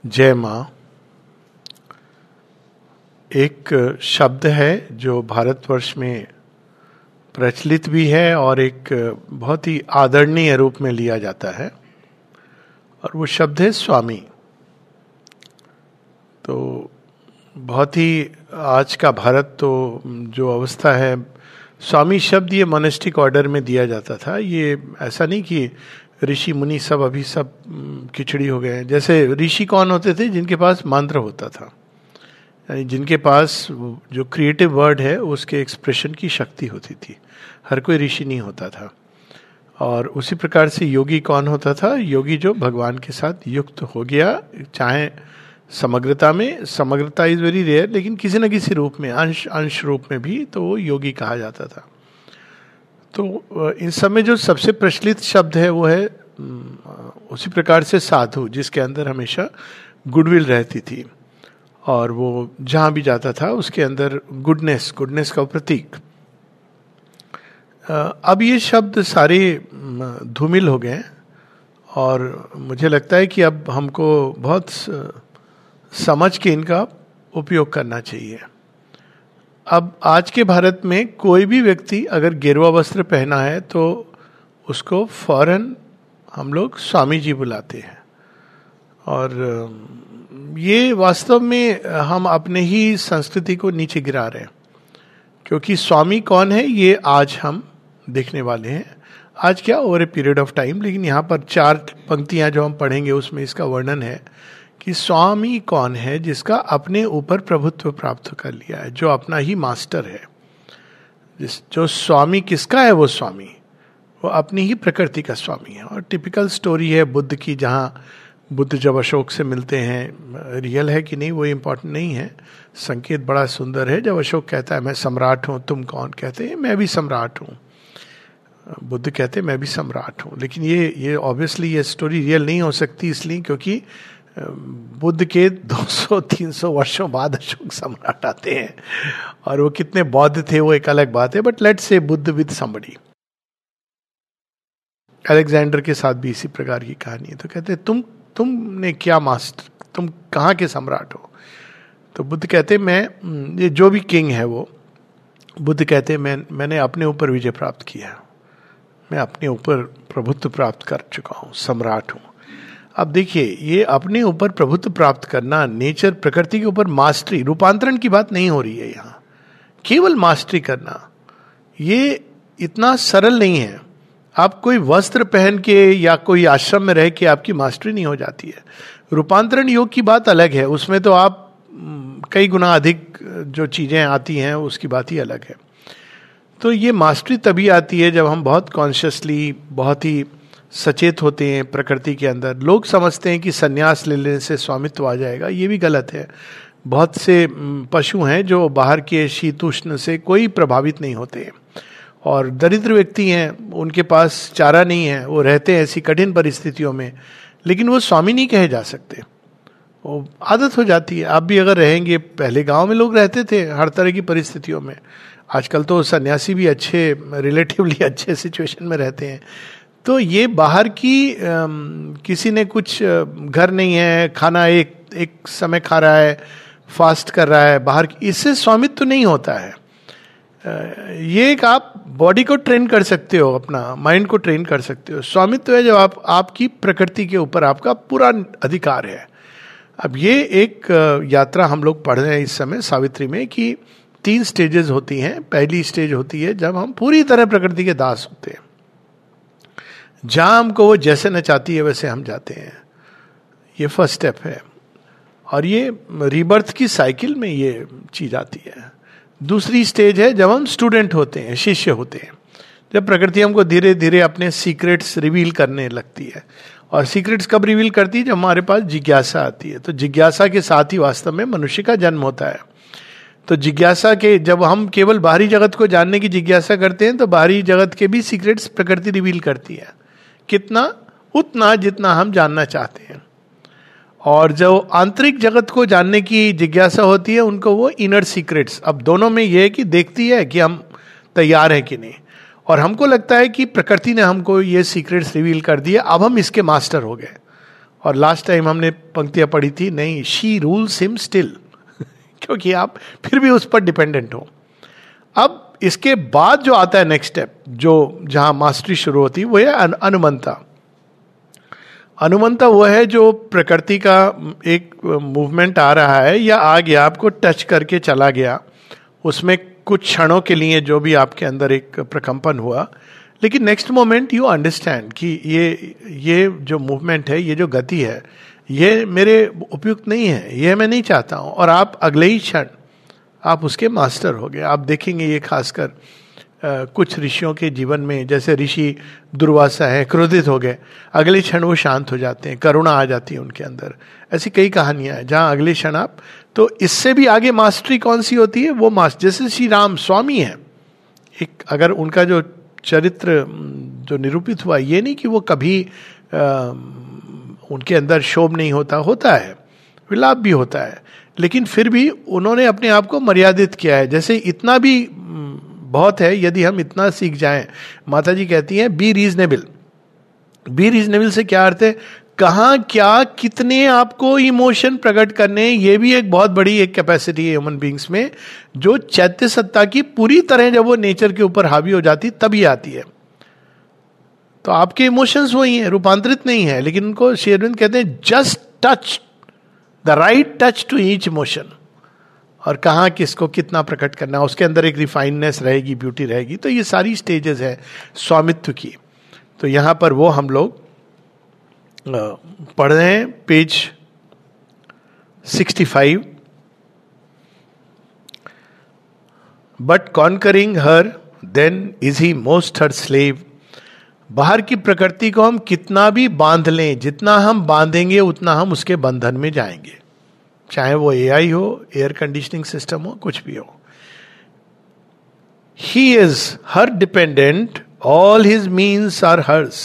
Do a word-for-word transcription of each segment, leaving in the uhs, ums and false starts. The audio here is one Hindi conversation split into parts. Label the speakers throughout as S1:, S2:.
S1: जय माँ एक शब्द है जो भारतवर्ष में प्रचलित भी है और एक बहुत ही आदरणीय रूप में लिया जाता है, और वो शब्द है स्वामी। तो बहुत ही आज का भारत तो जो अवस्था है, स्वामी शब्द ये मोनेस्टिक ऑर्डर में दिया जाता था। ये ऐसा नहीं कि ऋषि मुनि सब अभी सब खिचड़ी हो गए हैं। जैसे ऋषि कौन होते थे? जिनके पास मंत्र होता था, यानी जिनके पास जो क्रिएटिव वर्ड है उसके एक्सप्रेशन की शक्ति होती थी। हर कोई ऋषि नहीं होता था। और उसी प्रकार से योगी कौन होता था? योगी जो भगवान के साथ युक्त हो गया, चाहे समग्रता में, समग्रता इज वेरी रेयर, लेकिन किसी न किसी रूप में, अंश अंश रूप में भी, तो वो योगी कहा जाता था। तो इन सब में जो सबसे प्रचलित शब्द है वो है उसी प्रकार से साधु, जिसके अंदर हमेशा गुडविल रहती थी और वो जहाँ भी जाता था उसके अंदर गुडनेस गुडनेस का प्रतीक। अब ये शब्द सारे धूमिल हो गए और मुझे लगता है कि अब हमको बहुत समझ के इनका उपयोग करना चाहिए। अब आज के भारत में कोई भी व्यक्ति अगर गेरुआ वस्त्र पहना है तो उसको फौरन हम लोग स्वामी जी बुलाते हैं, और ये वास्तव में हम अपने ही संस्कृति को नीचे गिरा रहे हैं। क्योंकि स्वामी कौन है ये आज हम देखने वाले हैं। आज क्या, over a period of time, लेकिन यहाँ पर चार पंक्तियाँ जो हम पढ़ेंगे उसमें इसका वर्णन है कि स्वामी कौन है? जिसका अपने ऊपर प्रभुत्व प्राप्त कर लिया है, जो अपना ही मास्टर है। जिस जो स्वामी किसका है? वो स्वामी वो अपनी ही प्रकृति का स्वामी है। और टिपिकल स्टोरी है बुद्ध की, जहाँ बुद्ध जब अशोक से मिलते हैं, रियल है कि नहीं वो इम्पोर्टेंट नहीं है, संकेत बड़ा सुंदर है। जब अशोक कहता है मैं सम्राट हूँ, तुम कौन? कहते हैं मैं भी सम्राट हूँ। बुद्ध कहते हैं मैं भी सम्राट हूँ। लेकिन ये ये ऑब्वियसली ये स्टोरी रियल नहीं हो सकती, इसलिए क्योंकि बुद्ध के दो सौ तीन सौ वर्षों बाद अशोक सम्राट आते हैं, और वो कितने बौद्ध थे वो एक अलग बात है। But let's say Buddha with somebody. Alexander के साथ भी इसी प्रकार की कहानी है। तो कहते हैं तुम तुमने क्या मास्टर, तुम कहाँ के सम्राट हो? तो बुद्ध कहते मैं, ये जो भी किंग है वो, बुद्ध कहते मैं मैंने अपने ऊपर विजय प्राप्त किया, मैं अपने ऊपर प्रभुत्व प्राप्त कर चुका हूँ, सम्राट हूँ। अब देखिए, ये अपने ऊपर प्रभुत्व प्राप्त करना, नेचर प्रकृति के ऊपर मास्टरी, रूपांतरण की बात नहीं हो रही है यहाँ, केवल मास्टरी करना, ये इतना सरल नहीं है। आप कोई वस्त्र पहन के या कोई आश्रम में रह के आपकी मास्टरी नहीं हो जाती है। रूपांतरण योग की बात अलग है, उसमें तो आप कई गुना अधिक जो चीजें आती हैं उसकी बात ही अलग है। तो ये मास्टरी तभी आती है जब हम बहुत कॉन्शियसली, बहुत ही सचेत होते हैं प्रकृति के अंदर। लोग समझते हैं कि संन्यास ले लेने से स्वामित्व आ जाएगा, ये भी गलत है। बहुत से पशु हैं जो बाहर के शीतोष्ण से कोई प्रभावित नहीं होते, और दरिद्र व्यक्ति हैं, उनके पास चारा नहीं है, वो रहते हैं ऐसी कठिन परिस्थितियों में, लेकिन वो स्वामी नहीं कहे जा सकते। वो आदत हो जाती है। आप भी अगर रहेंगे, पहले गांव में लोग रहते थे हर तरह की परिस्थितियों में, आजकल तो सन्यासी भी अच्छे, रिलेटिवली अच्छे सिचुएशन में रहते हैं। तो ये बाहर की आ, किसी ने कुछ घर नहीं है, खाना एक एक समय खा रहा है, फास्ट कर रहा है बाहर, इससे स्वामित्व तो नहीं होता है। आ, ये एक आप बॉडी को ट्रेन कर सकते हो, अपना माइंड को ट्रेन कर सकते हो। स्वामित्व है जब आप, आपकी प्रकृति के ऊपर आपका पूरा अधिकार है। अब ये एक यात्रा हम लोग पढ़ रहे हैं इस समय सावित्री में, कि तीन स्टेजेस होती हैं। पहली स्टेज होती है जब हम पूरी तरह प्रकृति के दास होते हैं, जहां हमको वो जैसे नचाती है वैसे हम जाते हैं। ये फर्स्ट स्टेप है, और ये रीबर्थ की साइकिल में ये चीज आती है। दूसरी स्टेज है जब हम स्टूडेंट होते हैं, शिष्य होते हैं, जब प्रकृति हमको धीरे धीरे अपने सीक्रेट्स रिवील करने लगती है। और सीक्रेट्स कब रिवील करती है? जब हमारे पास जिज्ञासा आती है। तो जिज्ञासा के साथ ही वास्तव में मनुष्य का जन्म होता है। तो जिज्ञासा के, जब हम केवल बाहरी जगत को जानने की जिज्ञासा करते हैं तो बाहरी जगत के भी सीक्रेट्स प्रकृति रिवील करती है। कितना? उतना जितना हम जानना चाहते हैं। और जो आंतरिक जगत को जानने की जिज्ञासा होती है, उनको वो इनर सीक्रेट्स। अब दोनों में ये है कि देखती है कि हम तैयार हैं कि नहीं, और हमको लगता है कि प्रकृति ने हमको ये सीक्रेट्स रिवील कर दिए, अब हम इसके मास्टर हो गए, और लास्ट टाइम हमने पंक्तियां पढ़ी थी, नहीं, शी रूल्स हिम स्टिल, क्योंकि आप फिर भी उस पर डिपेंडेंट हो. अब इसके बाद जो आता है नेक्स्ट स्टेप, जो जहां मास्टरी शुरू होती है, वो है अन, अनुमंता. अनुमंता वो है जो प्रकृति का एक मूवमेंट आ रहा है या आ गया, आपको टच करके चला गया, उसमें कुछ क्षणों के लिए जो भी आपके अंदर एक प्रकंपन हुआ, लेकिन नेक्स्ट मोमेंट यू अंडरस्टैंड कि ये ये जो मूवमेंट है, ये जो गति है, ये मेरे उपयुक्त नहीं है, ये मैं नहीं चाहता हूं, और आप अगले ही क्षण आप उसके मास्टर हो गए. आप देखेंगे ये खासकर कुछ ऋषियों के जीवन में, जैसे ऋषि दुर्वासा है, क्रोधित हो गए, अगले क्षण वो शांत हो जाते हैं, करुणा आ जाती है उनके अंदर. ऐसी कई कहानियां हैं जहां अगले क्षण आप, तो इससे भी आगे मास्टरी कौन सी होती है, वो मास्टर, जैसे श्री राम स्वामी है एक, अगर उनका जो चरित्र जो निरूपित हुआ, ये नहीं कि वो कभी आ, उनके अंदर शोभ नहीं होता, होता है, विलाप भी होता है, लेकिन फिर भी उन्होंने अपने आप को मर्यादित किया है. जैसे इतना भी बहुत है, यदि हम इतना सीख जाएं, माता जी कहती हैं बी रीजनेबल. बी रीजनेबल से क्या अर्थ है, कहां क्या कितने आपको इमोशन प्रकट करने, ये भी एक बहुत बड़ी एक कैपेसिटी है ह्यूमन बींग्स में, जो चैत्य सत्ता की पूरी तरह जब वो नेचर के ऊपर हावी हो जाती तभी आती है. तो आपके इमोशंस वही हैं, रूपांतरित नहीं है, लेकिन उनको श्री अरविंद कहते हैं just touch the right touch to each emotion, और कहाँ किसको कितना प्रकट करना, उसके अंदर एक रिफाइननेस रहेगी, ब्यूटी रहेगी. तो ये सारी स्टेजेस है स्वामित्व की. तो यहां पर वो हम लोग पढ़ रहे हैं, page sixty five. But conquering her then is he most her slave. बाहर की प्रकृति को हम कितना भी बांध लें, जितना हम बांधेंगे उतना हम उसके बंधन में जाएंगे, चाहे वो एआई हो, एयर कंडीशनिंग सिस्टम हो, कुछ भी हो. He is her dependent, all his means are hers,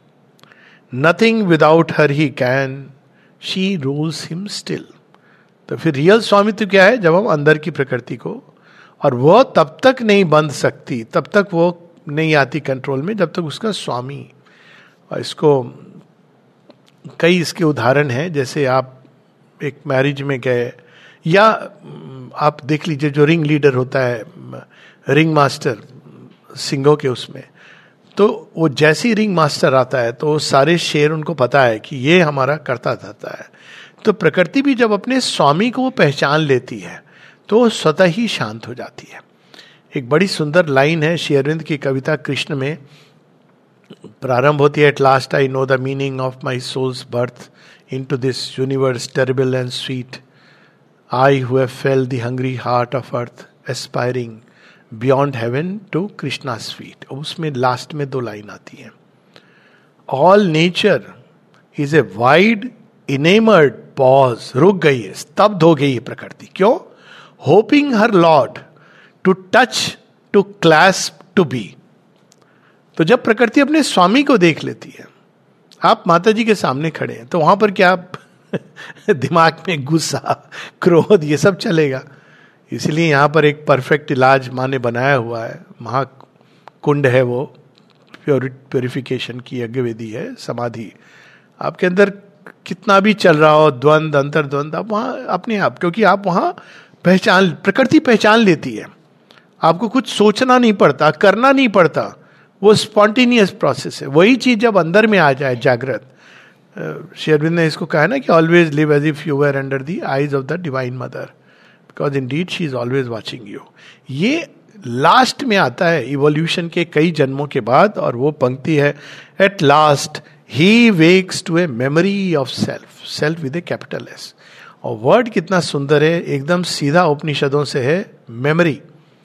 S1: nothing without her he can, she rules him still. तो फिर रियल स्वामित्व क्या है, जब हम अंदर की प्रकृति को, और वो तब तक नहीं बंध सकती, तब तक वो नहीं आती कंट्रोल में, जब तक उसका स्वामी. और इसको कई इसके उदाहरण हैं, जैसे आप एक मैरिज में गए, या आप देख लीजिए जो रिंग लीडर होता है, रिंग मास्टर सिंगों के उसमें, तो वो जैसे ही रिंग मास्टर आता है तो सारे शेर उनको पता है कि ये हमारा करता धरता है. तो प्रकृति भी जब अपने स्वामी को पहचान लेती है तो वो स्वतः ही शांत हो जाती है. एक बड़ी सुंदर लाइन है श्री अरविंद की कविता कृष्ण में, प्रारंभ होती है, at last I know the meaning of my soul's birth into this universe terrible and sweet, I who have felt the hungry heart of earth aspiring beyond heaven to Krishna's feet. उसमें लास्ट में दो लाइन आती है, all nature is a wide enamored pause, रुक गई है, स्तब्ध हो गई है प्रकृति, क्यों, hoping her lord to touch, to clasp, to be. तो जब प्रकृति अपने स्वामी को देख लेती है, आप माता जी के सामने खड़े हैं, तो वहां पर क्या दिमाग में गुस्सा, क्रोध, ये सब चलेगा. इसलिए यहां पर एक परफेक्ट इलाज माँ ने बनाया हुआ है, महाकुंड है वो, प्योरिफिकेशन की यज्ञवेदी है, समाधि. आपके अंदर कितना भी चल रहा हो, द्वंद, अंतर द्वंद, आप वहां अपने आप, क्योंकि आप वहां पहचान, प्रकृति पहचान लेती है, आपको कुछ सोचना नहीं पड़ता, करना नहीं पड़ता, वो स्पॉन्टेनियस प्रोसेस है. वही चीज जब अंदर में आ जाए जागृत, श्री अरविंद ने इसको कहा ना कि always live as if you were under the eyes of the divine mother, because indeed she is always watching you. ये लास्ट में आता है इवोल्यूशन के कई जन्मों के बाद, और वो पंक्ति है, at last he wakes to a memory of self, self with a capital S. और वर्ड कितना सुंदर है, एकदम सीधा उपनिषदों से है, मेमोरी.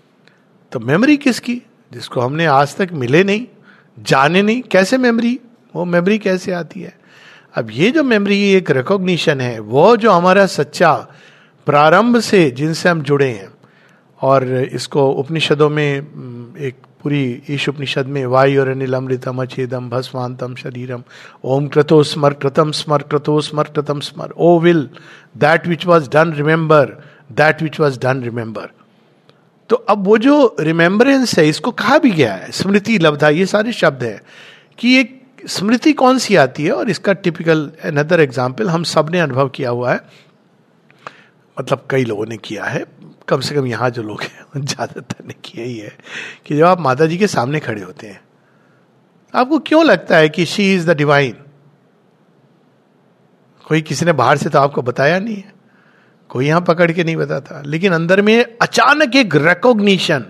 S1: तो मेमोरी किसकी, जिसको हमने आज तक मिले नहीं, जाने नहीं, कैसे मेमोरी, वो मेमोरी कैसे आती है. अब ये जो मेमोरी एक रिकॉग्निशन है, वो जो हमारा सच्चा प्रारंभ से जिनसे हम जुड़े हैं, और इसको उपनिषदों में एक पूरी ईश उपनिषद में वायु और अनिल अमृतम अछेदम भस्मांतम शरीरम ओम क्रतो स्मर कृतम स्मर क्रतो स्मर कृतम स्मर, O will that which was done remember, that which was done remember. तो अब वो जो रिमेम्बरेंस है, इसको कहा भी गया है, स्मृति लब्धा, ये सारे शब्द हैं कि एक स्मृति कौन सी आती है, और इसका टिपिकल अनदर एग्जाम्पल हम सब ने अनुभव किया हुआ है, मतलब कई लोगों ने किया है, कम से कम यहाँ जो लोग हैं ज्यादातर ने किया ही है, कि जब आप माता जी के सामने खड़े होते हैं, आपको क्यों लगता है कि शी इज द डिवाइन? कोई किसी ने बाहर से तो आपको बताया नहीं है, कोई यहां पकड़ के नहीं बताता, लेकिन अंदर में अचानक एक recognition,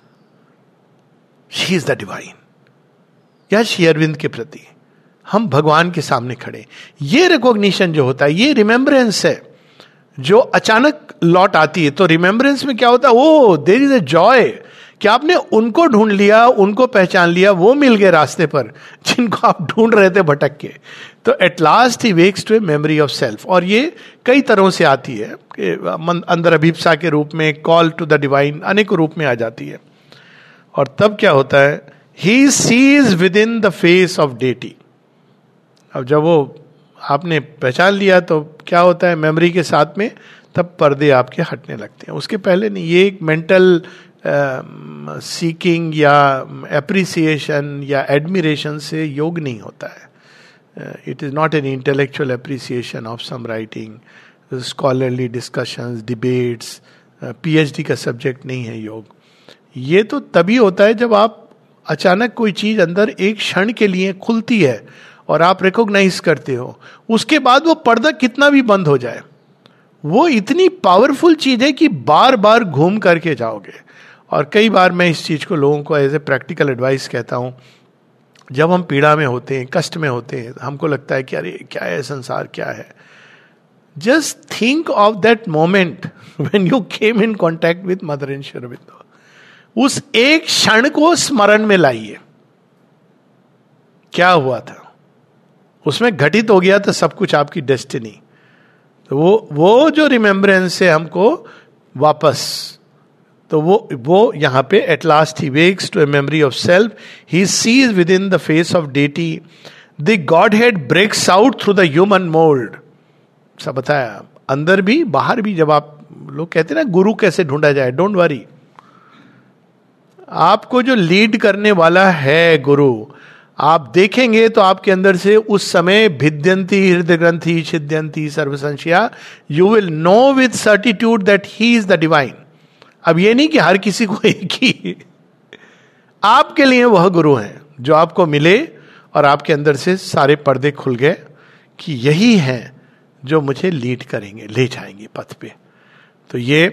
S1: she is the divine, या श्री अरविंद के प्रति हम भगवान के सामने खड़े, ये रिकॉग्निशन जो होता है, ये रिमेम्बरेंस है जो अचानक लौट आती है. तो रिमेम्बरेंस में क्या होता है, O there is a joy कि आपने उनको ढूंढ लिया, उनको पहचान लिया, वो मिल गए रास्ते पर जिनको आप ढूंढ रहे थे भटक के. तो at last he wakes to a memory of self. और ये कई तरहों से आती है, अंदर अभिप्सा के रूप में, कॉल टू द डिवाइन, अनेक रूप में आ जाती है. और तब क्या होता है, he sees within the face of deity. अब जब वो आपने पहचान लिया तो क्या होता है, मेमोरी के साथ में तब पर्दे आपके हटने लगते हैं, उसके पहले नहीं. ये एक मेंटल सीकिंग uh, या एप्रिसिएशन या एडमिरेशन से योग नहीं होता है. It is not an intellectual appreciation of some writing, scholarly discussions, debates, PhD का सब्जेक्ट नहीं है योग. ये तो तभी होता है जब आप अचानक कोई चीज अंदर एक क्षण के लिए खुलती है और आप रिकॉग्नाइज करते हो, उसके बाद वो पर्दा कितना भी बंद हो जाए, वो इतनी पावरफुल चीज है कि बार बार घूम करके जाओगे. और कई बार मैं इस चीज को लोगों को एज ए प्रैक्टिकल एडवाइस कहता हूं, जब हम पीड़ा में होते हैं, कष्ट में होते हैं, हमको लगता है कि अरे क्या है संसार, क्या है, just think of that moment when you came in contact with mother and Shri Aurobindo. उस एक क्षण को स्मरण में लाइए, क्या हुआ था, उसमें घटित हो गया था सब कुछ, आपकी डेस्टिनी. तो वो वो जो रिमेम्बरेंस है हमको वापस, तो वो वो यहां पे at last he wakes to a memory of self, he sees within the face of deity, the godhead breaks out through the human mould. सब बताया, अंदर भी बाहर भी. जब आप लोग कहते हैं ना गुरु कैसे ढूंढा जाए, डोंट वरी, आपको जो लीड करने वाला है गुरु, आप देखेंगे तो आपके अंदर से उस समय भिद्यंती हृदय ग्रंथि छिद्यंती सर्व संशया, you will know with certitude that he is the divine. अब ये नहीं कि हर किसी को एक ही, आपके लिए वह गुरु हैं जो आपको मिले और आपके अंदर से सारे पर्दे खुल गए कि यही हैं जो मुझे लीड करेंगे, ले जाएंगे पथ पे. तो ये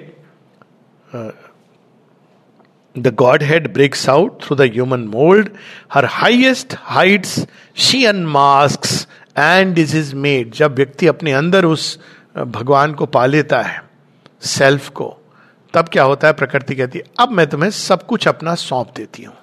S1: the godhead breaks out through the human mould, her highest heights she unmasks and is his mate. जब व्यक्ति अपने अंदर उस भगवान को पा लेता है, सेल्फ को, तब क्या होता है, प्रकृति कहती है अब मैं तुम्हें सब कुछ अपना सौंप देती हूं,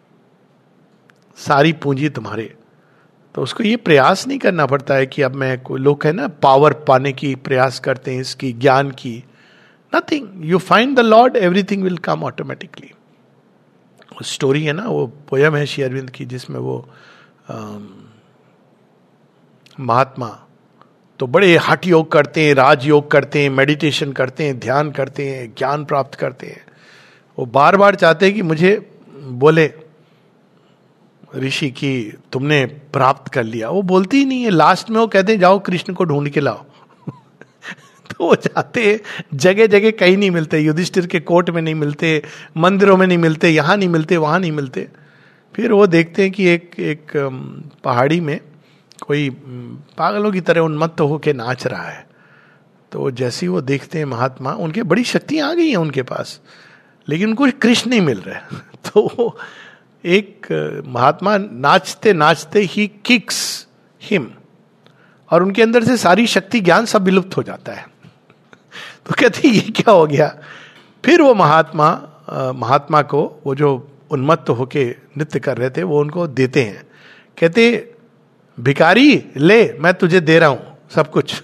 S1: सारी पूंजी तुम्हारे. तो उसको ये प्रयास नहीं करना पड़ता है कि अब मैं, कोई लोग है ना पावर पाने की प्रयास करते हैं, इसकी ज्ञान की, nothing. You find the lord, everything will come automatically. वो स्टोरी है ना, वो पोयम है श्री अरविंद की, जिसमें वो महात्मा तो बड़े हठ योग करते हैं, राजयोग करते हैं, मेडिटेशन करते हैं, ध्यान करते हैं, ज्ञान प्राप्त करते हैं. वो बार बार चाहते हैं कि मुझे बोले ऋषि की तुमने प्राप्त कर लिया. वो बोलती ही नहीं है. लास्ट में वो कहते हैं जाओ कृष्ण को ढूंढ के लाओ. तो वो जाते जगह जगह, कहीं नहीं मिलते, युधिष्ठिर के कोर्ट में नहीं मिलते, मंदिरों में नहीं मिलते, यहां नहीं मिलते, वहां नहीं मिलते. फिर वो देखते हैं कि एक एक पहाड़ी में कोई पागलों की तरह उन्मत्त होकर नाच रहा है. तो जैसे ही वो देखते हैं महात्मा, उनके बड़ी शक्तियां आ गई हैं उनके पास, लेकिन उनको कृष्ण नहीं मिल रहे. तो एक महात्मा नाचते नाचते ही किक्स हिम, और उनके अंदर से सारी शक्ति ज्ञान सब विलुप्त हो जाता है. तो कहते ये क्या हो गया. फिर वो महात्मा महात्मा को, वो जो उन्मत्त होके नृत्य कर रहे थे, वो उनको देते हैं. कहते भिखारी ले, मैं तुझे दे रहा हूं सब कुछ.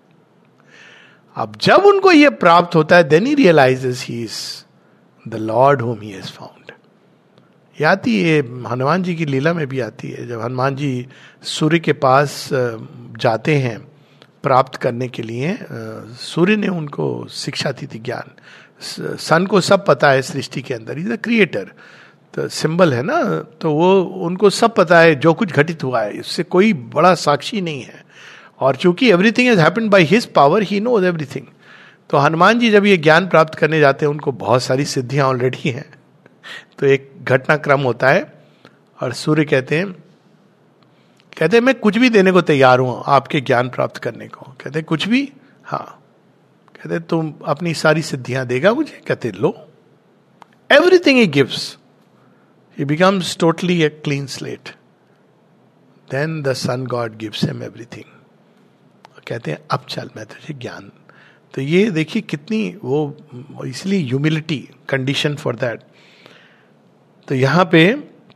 S1: अब जब उनको ये प्राप्त होता है, then he realises he is the lord whom he has found. ये आती है हनुमान जी की लीला में भी आती है. जब हनुमान जी सूर्य के पास जाते हैं प्राप्त करने के लिए, सूर्य ने उनको शिक्षा दी थी ज्ञान. सन को सब पता है सृष्टि के अंदर, इज द क्रिएटर. तो सिंबल है ना, तो वो उनको सब पता है जो कुछ घटित हुआ है, इससे कोई बड़ा साक्षी नहीं है। और चूंकि everything has happened by his power, he knows everything. तो हनुमान जी जब ये ज्ञान प्राप्त करने जाते हैं, उनको बहुत सारी सिद्धियां ऑलरेडी हैं। तो एक घटनाक्रम होता है और सूर्य कहते हैं कहते हैं मैं कुछ भी देने को तैयार हूं आपके ज्ञान प्राप्त करने को। कहते हैं कुछ भी? हाँ। कहते तुम अपनी सारी सिद्धियां देगा मुझे? कहते लो, everything he gives. He becomes totally a clean slate. Then the sun god gives him everything. कहते हैं अब चल मैं तुझे ज्ञान। तो ये देखिए कितनी वो, इसलिए ह्यूमिलिटी कंडीशन फॉर दैट। तो यहां पे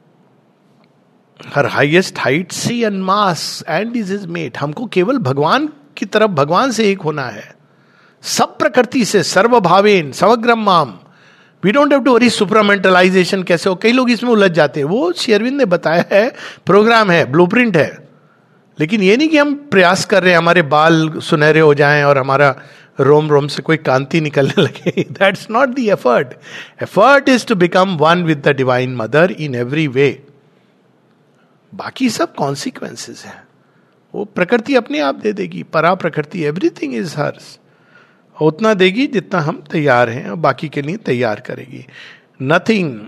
S1: her highest height she unmasks and is his mate. हमको केवल भगवान की तरफ, भगवान से एक होना है, सब प्रकृति से, सर्वभावेन समग्रम माम। We don't have to worry supramentalisation कैसे हो। कई लोग इसमें उलझ जाते हैं। वो श्री अरविंद ने बताया है, प्रोग्राम है, ब्लूप्रिंट है। लेकिन ये नहीं कि हम प्रयास कर रहे हैं हमारे बाल सुनहरे हो जाएं और हमारा रोम रोम से कोई कांति निकलने लगे। That's not the effort. Effort is to become one with the divine mother in every way. बाकी सब कॉन्सिक्वेंसेस हैं, वो प्रकृति अपने आप दे देगी, परा प्रकृति, एवरीथिंग इज हर्स। उतना देगी जितना हम तैयार हैं, और बाकी के लिए तैयार करेगी। Nothing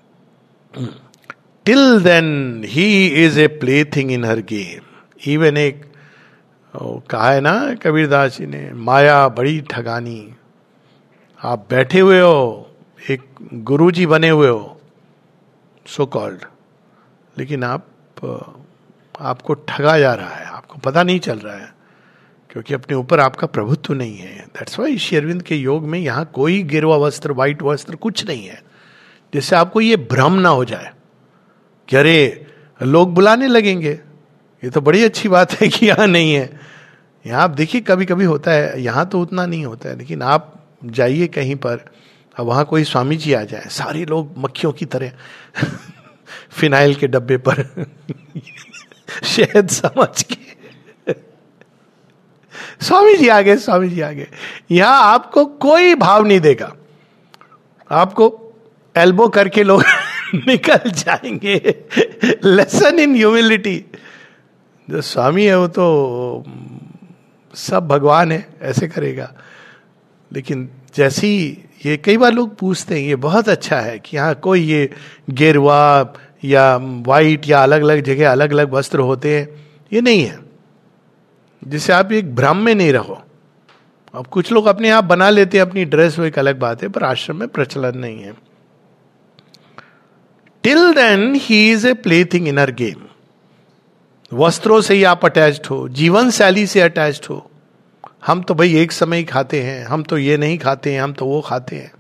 S1: till then he is a plaything in her game. Even एक कहा है ना कबीरदास जी ने, माया बड़ी ठगानी। आप बैठे हुए हो, एक गुरुजी बने हुए हो सो कॉल्ड, लेकिन आप आपको ठगा जा रहा है, आपको पता नहीं चल रहा है, क्योंकि अपने ऊपर आपका प्रभुत्व नहीं है। दैट्स व्हाई श्री अरविंद के योग में यहाँ कोई गिरवा वस्त्र, व्हाइट वस्त्र कुछ नहीं है, जिससे आपको ये भ्रम ना हो जाए कि अरे लोग बुलाने लगेंगे, ये तो बड़ी अच्छी बात है कि यहाँ नहीं है। यहाँ आप देखिए कभी कभी होता है, यहाँ तो उतना नहीं होता है, लेकिन आप जाइए कहीं पर, अब वहाँ कोई स्वामी जी आ जाए, सारे लोग मक्खियों की तरह फिनाइल के डब्बे पर शहद समझ के स्वामी जी आ गए, स्वामी जी आ गए। यहां आपको कोई भाव नहीं देगा, आपको एल्बो करके लोग निकल जाएंगे। Lesson in humility. जो स्वामी है वो तो सब भगवान है, ऐसे करेगा। लेकिन जैसी ये कई बार लोग पूछते हैं, ये बहुत अच्छा है कि हाँ कोई ये गेरुआ या वाइट या अलग अलग जगह अलग अलग वस्त्र होते हैं, ये नहीं है, जिससे आप एक भ्रम में नहीं रहो। अब कुछ लोग अपने आप बना लेते हैं अपनी ड्रेस, वो एक अलग बात है, पर आश्रम में प्रचलन नहीं है। Till then he is a plaything in her game. वस्त्रों से ही आप अटैच्ड हो, जीवन शैली से अटैच्ड हो। हम तो भाई एक समय ही खाते हैं, हम तो ये नहीं खाते हैं, हम तो वो खाते हैं।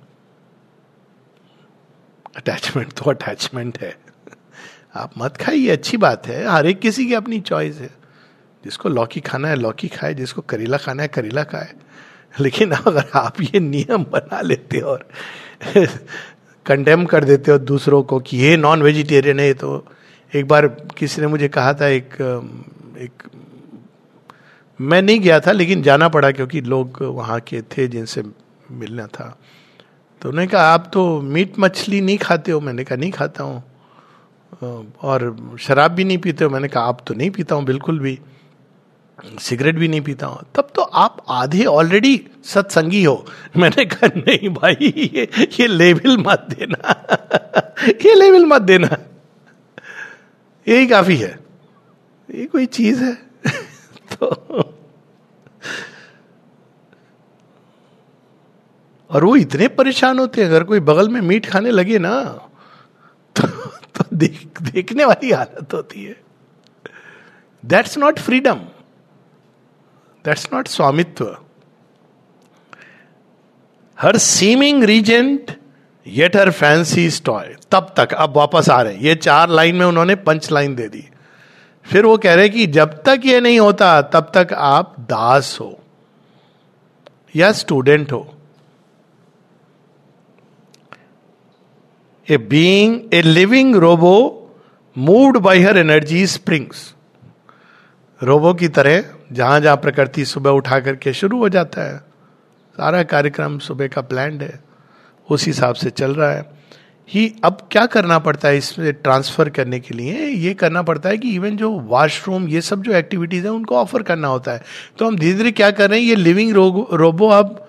S1: अटैचमेंट तो अटैचमेंट है, आप मत खाइए, अच्छी बात है, हर एक किसी की अपनी चॉइस है। जिसको लौकी खाना है लौकी खाए, जिसको करेला खाना है करेला खाए। लेकिन अगर आप ये नियम बना लेते हो और कंडेम कर देते हो दूसरों को कि ये नॉन वेजिटेरियन है, तो एक बार किसी ने मुझे कहा था, एक एक मैं नहीं गया था लेकिन जाना पड़ा क्योंकि लोग वहाँ के थे जिनसे मिलना था। तो उन्होंने कहा आप तो मीट मछली नहीं खाते हो। मैंने कहा नहीं खाता हूँ, और शराब भी नहीं पीते हो। मैंने कहा आप तो नहीं पीता हूँ बिल्कुल भी, सिगरेट भी नहीं पीता हूँ। तब तो आप आधे ऑलरेडी सत्संगी हो। मैंने कहा नहीं भाई, ये ये लेवल मत देना ये लेवल मत देना, यही काफी है, ये कोई चीज है। तो और वो इतने परेशान होते हैं, अगर कोई बगल में मीट खाने लगे ना तो, तो देख, देखने वाली हालत होती है। That's not freedom, that's not स्वामित्व। Her seeming regent yet her fancy toy. तब तक, अब वापस आ रहे हैं, ये चार लाइन में उन्होंने पंच लाइन दे दी। फिर वो कह रहे कि जब तक ये नहीं होता तब तक आप दास हो या स्टूडेंट हो। A being a living robot moved by her energy springs. Robot की तरह जहां जहां प्रकृति सुबह उठा करके शुरू हो जाता है, सारा कार्यक्रम सुबह का प्लान्ड है, उस हिसाब से चल रहा है। ही अब क्या करना पड़ता है इसमें ट्रांसफर करने के लिए, ये करना पड़ता है कि इवन जो वॉशरूम ये सब जो एक्टिविटीज है उनको ऑफर करना होता है. तो हम धीरे धीरे क्या कर रहे हैं, ये लिविंग रोबो अब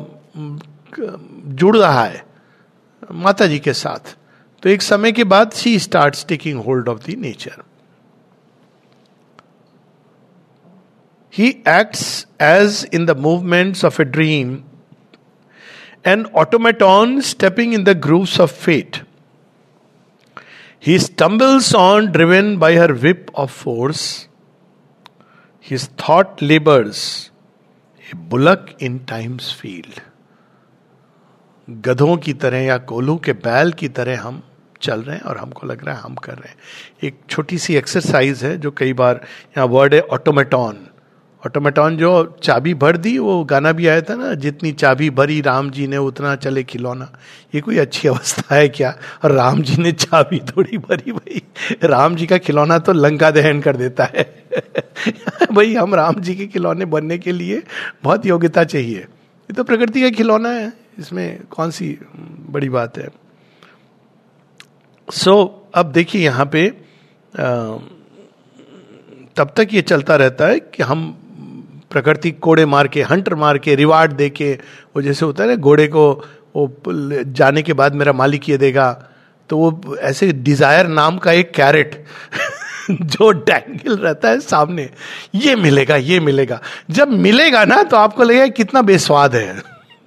S1: जुड़ रहा है माता जी के साथ. तो एक समय के बाद she starts taking hold of the nature. He acts as in the movements of a dream, an automaton stepping in the grooves of fate. He stumbles on, driven by her whip of force. His thought labors, a bullock in time's field. गधों की तरह या कोल्हू के बैल की तरह हम चल रहे हैं और हमको लग रहा है हम कर रहे हैं. एक छोटी सी एक्सरसाइज है जो कई बार, यहाँ वर्ड है ऑटोमेटॉन. ऑटोमेटॉन जो चाबी भर दी, वो गाना भी आया था ना, जितनी चाबी भरी राम जी ने उतना चले खिलौना. ये कोई अच्छी अवस्था है क्या? और राम जी ने चाबी थोड़ी भरी, भाई राम जी का खिलौना तो लंका दहन कर देता है. भाई हम राम जी के खिलौने बनने के लिए बहुत योग्यता चाहिए. ये तो प्रकृति का खिलौना है, इसमें कौन सी बड़ी बात है. सो so, अब देखिए यहाँ पे आ, तब तक ये चलता रहता है कि हम प्रकृति कोड़े मार के, हंटर मार के, रिवार्ड दे के, वो जैसे होता है ना घोड़े को वो जाने के बाद मेरा मालिक ये देगा, तो वो ऐसे डिजायर नाम का एक कैरेट जो डैंगल रहता है सामने, ये मिलेगा ये मिलेगा. जब मिलेगा ना तो आपको लगेगा कितना बेस्वाद है.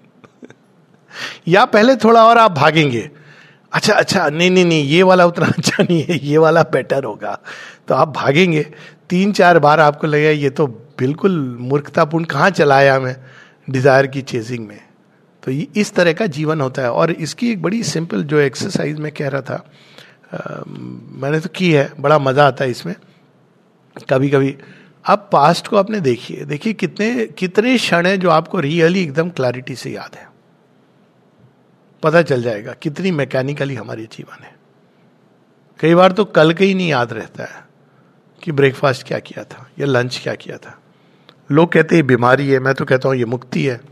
S1: या पहले थोड़ा और आप भागेंगे, अच्छा अच्छा नहीं नहीं नहीं ये वाला उतना अच्छा नहीं है, ये वाला बेटर होगा, तो आप भागेंगे. तीन चार बार आपको लगेगा ये तो बिल्कुल मूर्खतापूर्ण, कहाँ चलाया मैं डिजायर की चेजिंग में. तो ये इस तरह का जीवन होता है. और इसकी एक बड़ी सिंपल जो एक्सरसाइज मैं कह रहा था, आ, मैंने तो की है, बड़ा मजा आता है इसमें. कभी कभी आप पास्ट को अपने देखिए, देखिए कितने कितने क्षण है जो आपको रियली एकदम क्लैरिटी से याद है. पता चल जाएगा कितनी मैकेनिकली हमारी जीवन है. कई बार तो कल का ही नहीं याद रहता है कि ब्रेकफास्ट क्या किया था या लंच क्या किया था. लोग कहते हैं बीमारी है, मैं तो कहता हूं ये मुक्ति है.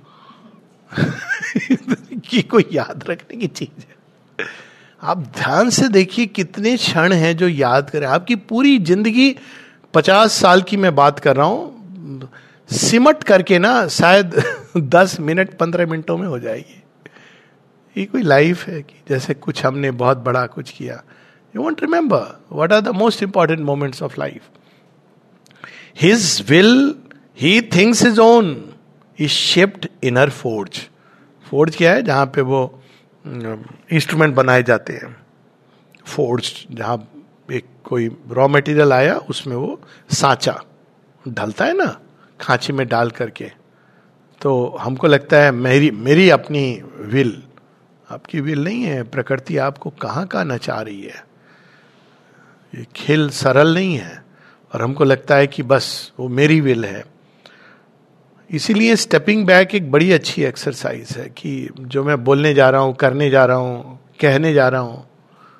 S1: कि कोई याद रखने की चीज है. आप ध्यान से देखिए कितने क्षण हैं जो याद करें. आपकी पूरी जिंदगी पचास साल की मैं बात कर रहा हूं, सिमट करके ना शायद दस मिनट पंद्रह मिनटों में हो जाएगी. ये कोई लाइफ है कि जैसे कुछ हमने बहुत बड़ा कुछ किया. You won't remember what are the most important moments of life. His will, he thinks his own, is shaped inner forge. Forge क्या है? जहाँ पे वो इंस्ट्रूमेंट बनाए जाते हैं. Forge जहाँ एक कोई रॉ मटेरियल आया, उसमें वो सांचा ढलता है ना खांची में डाल करके. तो हमको लगता है मेरी मेरी अपनी विल, आपकी विल नहीं है. प्रकृति आपको कहाँ कहाँ नचा रही है. ये खेल सरल नहीं है और हमको लगता है कि बस वो मेरी विल है. इसीलिए स्टेपिंग बैक एक बड़ी अच्छी एक्सरसाइज है कि जो मैं बोलने जा रहा हूं, करने जा रहा हूं, कहने जा रहा हूं,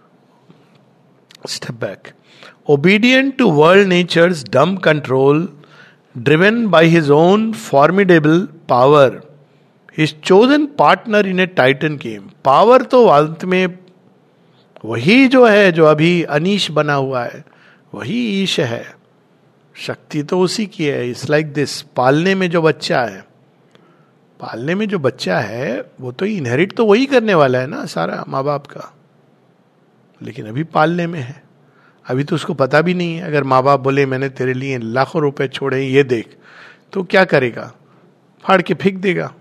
S1: step back. Obedient to world nature's dumb control, driven by his own formidable power, his chosen partner in a titan game. Power तो अंत में वही जो है जो अभी अनीश बना हुआ है, वही ईश है. शक्ति तो उसी की है. इट्स लाइक दिस, पालने में जो बच्चा है, पालने में जो बच्चा है वो तो इनहेरिट तो वही करने वाला है ना सारा माँ बाप का, लेकिन अभी पालने में है. अभी तो उसको पता भी नहीं है. अगर माँ बाप बोले मैंने तेरे लिए लाखों रुपए छोड़े ये देख, तो क्या करेगा? फाड़ के फेंक देगा.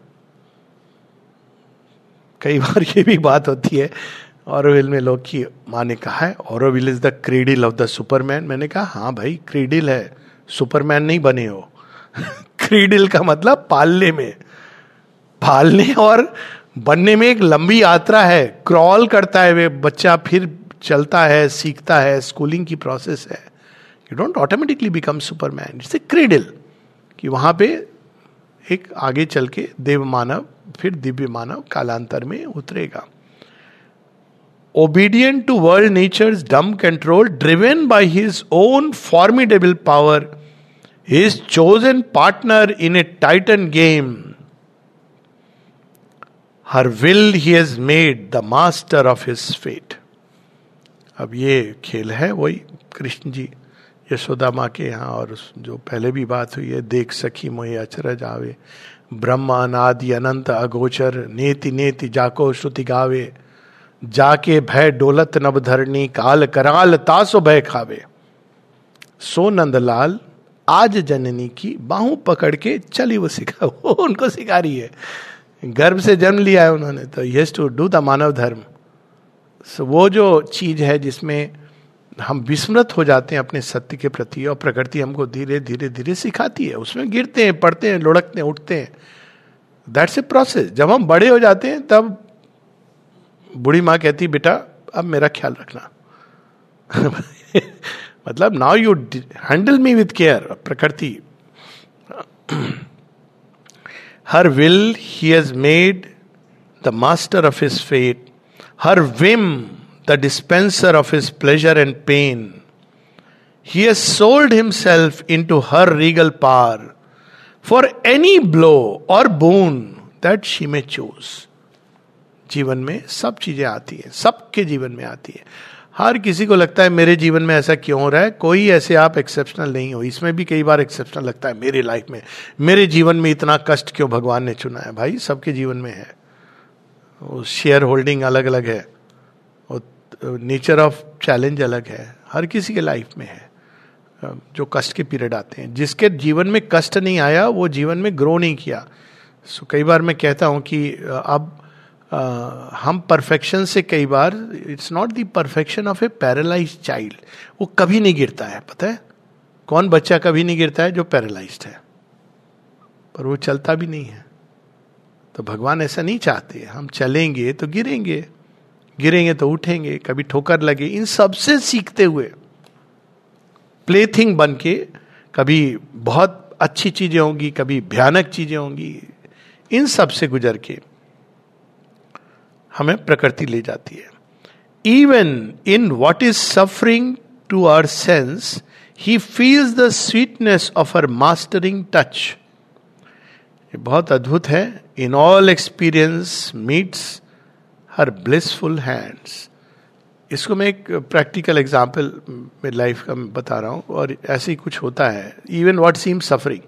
S1: कई बार ये भी बात होती है, ऑरोविल में लोग की माँ ने कहा है Auroville is the cradle of the superman. मैंने कहा हाँ भाई क्रीडिल है, सुपरमैन नहीं बने हो. क्रीडिल का मतलब पालने में, पालने और बनने में एक लंबी यात्रा है. क्रॉल करता है वे बच्चा, फिर चलता है, सीखता है, स्कूलिंग की प्रोसेस है. You don't automatically become superman. It's a cradle कि वहां पे एक आगे चल के देव मानव, फिर दिव्य मानव कालांतर में उतरेगा. Obedient to world nature's dumb control, driven by his own formidable power, his chosen partner in a titan game. Her will he has made the master of his fate. अब ये खेल है वही कृष्ण जी यशोदा माँ के यहाँ, और जो पहले भी बात हुई है, देख सखी मोहि अचरज आवे, ब्रह्म अनादि अनंत अगोचर, नेति नेति जाको श्रुति गावे, जाके भय डोलत नभ धरणी, काल कराल तासो भय खावे. सो नंदलाल आज जननी की बाहों पकड़ के चली वो सिखा, वो उनको सिखा रही है. गर्भ से जन्म लिया है उन्होंने, तो यस टू डू द मानव धर्म. सो वो जो चीज है जिसमें हम विस्मृत हो जाते हैं अपने सत्य के प्रति, और प्रकृति हमको धीरे धीरे धीरे सिखाती है. उसमें गिरते हैं, पढ़ते हैं, लुढ़कते हैं, उठते हैं. That's a process. जब हम बड़े हो जाते हैं तब बूढ़ी माँ कहती बेटा अब मेरा ख्याल रखना. मतलब now you handle me with care. प्रकृति, her will he has made the master of his fate, her whim the dispenser of his pleasure and pain. He has sold himself into her regal power for any blow or boon that she may choose. जीवन में सब चीजें आती हैं, सबके जीवन में आती है. हर किसी को लगता है मेरे जीवन में ऐसा क्यों हो रहा है, कोई ऐसे आप एक्सेप्शनल नहीं हो. इसमें भी कई बार एक्सेप्शनल लगता है मेरे लाइफ में, मेरे जीवन में इतना कष्ट क्यों भगवान ने चुना है. भाई सबके जीवन में है. शेयर होल्डिंग अलग अलग है, नेचर ऑफ चैलेंज अलग है, हर किसी के लाइफ में है जो कष्ट के पीरियड आते हैं. जिसके जीवन में कष्ट नहीं आया वो जीवन में ग्रो नहीं किया. सो so, कई बार मैं कहता हूं कि अब आ, हम परफेक्शन से कई बार, it's not the perfection of a paralysed child. वो कभी नहीं गिरता है. पता है कौन बच्चा कभी नहीं गिरता है? जो पैरालाइज्ड है, पर वो चलता भी नहीं है. तो भगवान ऐसा नहीं चाहते. हम चलेंगे तो गिरेंगे, गिरेंगे तो उठेंगे, कभी ठोकर लगे, इन सब से सीखते हुए प्लेथिंग बन के, कभी बहुत अच्छी चीजें होंगी, कभी भयानक चीजें होंगी, इन सब से गुजर के हमें प्रकृति ले जाती है. Even in what is suffering to our sense he feels the sweetness of her mastering touch. ये बहुत अद्भुत है. In all experience meets her blissful hands. इसको मैं एक प्रैक्टिकल एग्जाम्पल मेरी लाइफ का बता रहा हूँ, और ऐसे ही कुछ होता है. Even what seem suffering.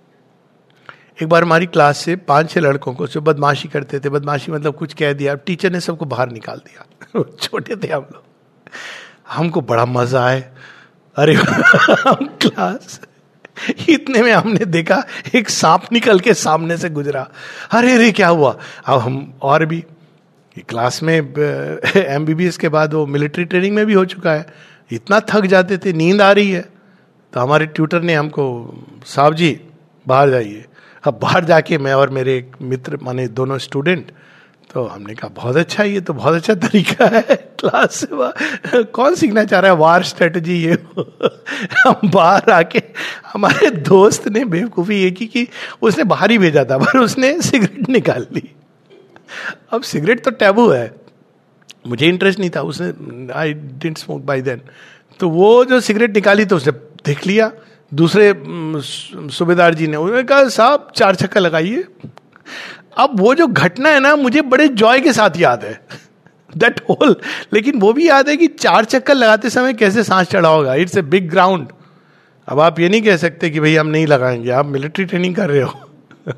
S1: एक बार हमारी क्लास से पांच छह लड़कों को जो बदमाशी करते थे, बदमाशी मतलब कुछ कह दिया, टीचर ने सबको बाहर निकाल दिया. छोटे थे हम लोग, हमको बड़ा मजा आए. अरे हम क्लास, इतने में हमने देखा एक सांप निकल के सामने से गुजरा. अरे अरे क्या हुआ. अब हम और भी क्लास में, एमबीबीएस के बाद वो मिलिट्री ट्रेनिंग में भी हो चुका है, इतना थक जाते थे, नींद आ रही है. तो हमारे ट्यूटर ने हमको, साहब जी बाहर जाइए. अब बाहर जाके मैं और मेरे एक मित्र, माने दोनों स्टूडेंट, तो हमने कहा बहुत अच्छा, ये तो बहुत अच्छा तरीका है क्लास से कौन सीखना चाह रहा है वार स्ट्रेटजी ये. हम बाहर आके, हमारे दोस्त ने बेवकूफ़ी ये की कि उसने बाहर ही भेजा था, पर उसने सिगरेट निकाल ली. अब सिगरेट तो टैबू है, मुझे इंटरेस्ट नहीं था, उसने, I didn't smoke by then. तो वो जो सिगरेट निकाली तो उसने देख लिया. दूसरे सूबेदार जी ने, उन्होंने कहा साहब चार छक्का लगाइए. अब वो जो घटना है ना, मुझे बड़े जॉय के साथ याद है दैट होल. लेकिन वो भी याद है कि चार चक्कर लगाते समय कैसे सांस चढ़ा होगा. It's a big ground. अब आप ये नहीं कह सकते कि भाई हम नहीं लगाएंगे, आप मिलिट्री ट्रेनिंग कर रहे हो.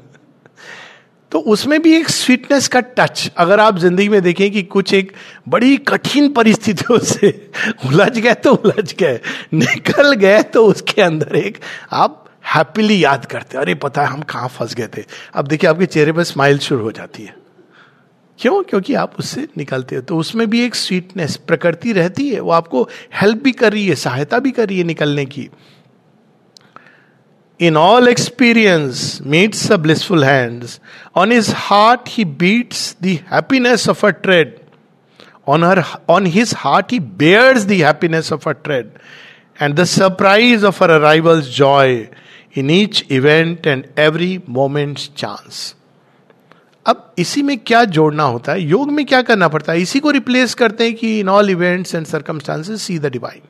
S1: तो उसमें भी एक स्वीटनेस का टच, अगर आप जिंदगी में देखें कि कुछ एक बड़ी कठिन परिस्थितियों से उलझ गए तो उलझ गए, निकल गए, तो उसके अंदर एक आप हैप्पीली याद करते, अरे पता है हम कहाँ फंस गए थे. अब देखिए आपके चेहरे पर स्माइल शुरू हो जाती है. क्यों? क्योंकि आप उससे निकलते हो. तो उसमें भी एक स्वीटनेस, प्रकृति रहती है, वो आपको हेल्प भी कर रही है, सहायता भी कर रही है निकलने की. In all experience meets a blissful hands. On his heart he beats the happiness of a tread. On her, on his heart he bears the happiness of a tread, and the surprise of her arrival's joy in each event and every moment's chance. अब इसी में क्या जोड़ना होता है, योग में क्या करना पड़ता है, इसी को रिप्लेस करते हैं कि in all events and circumstances see the divine,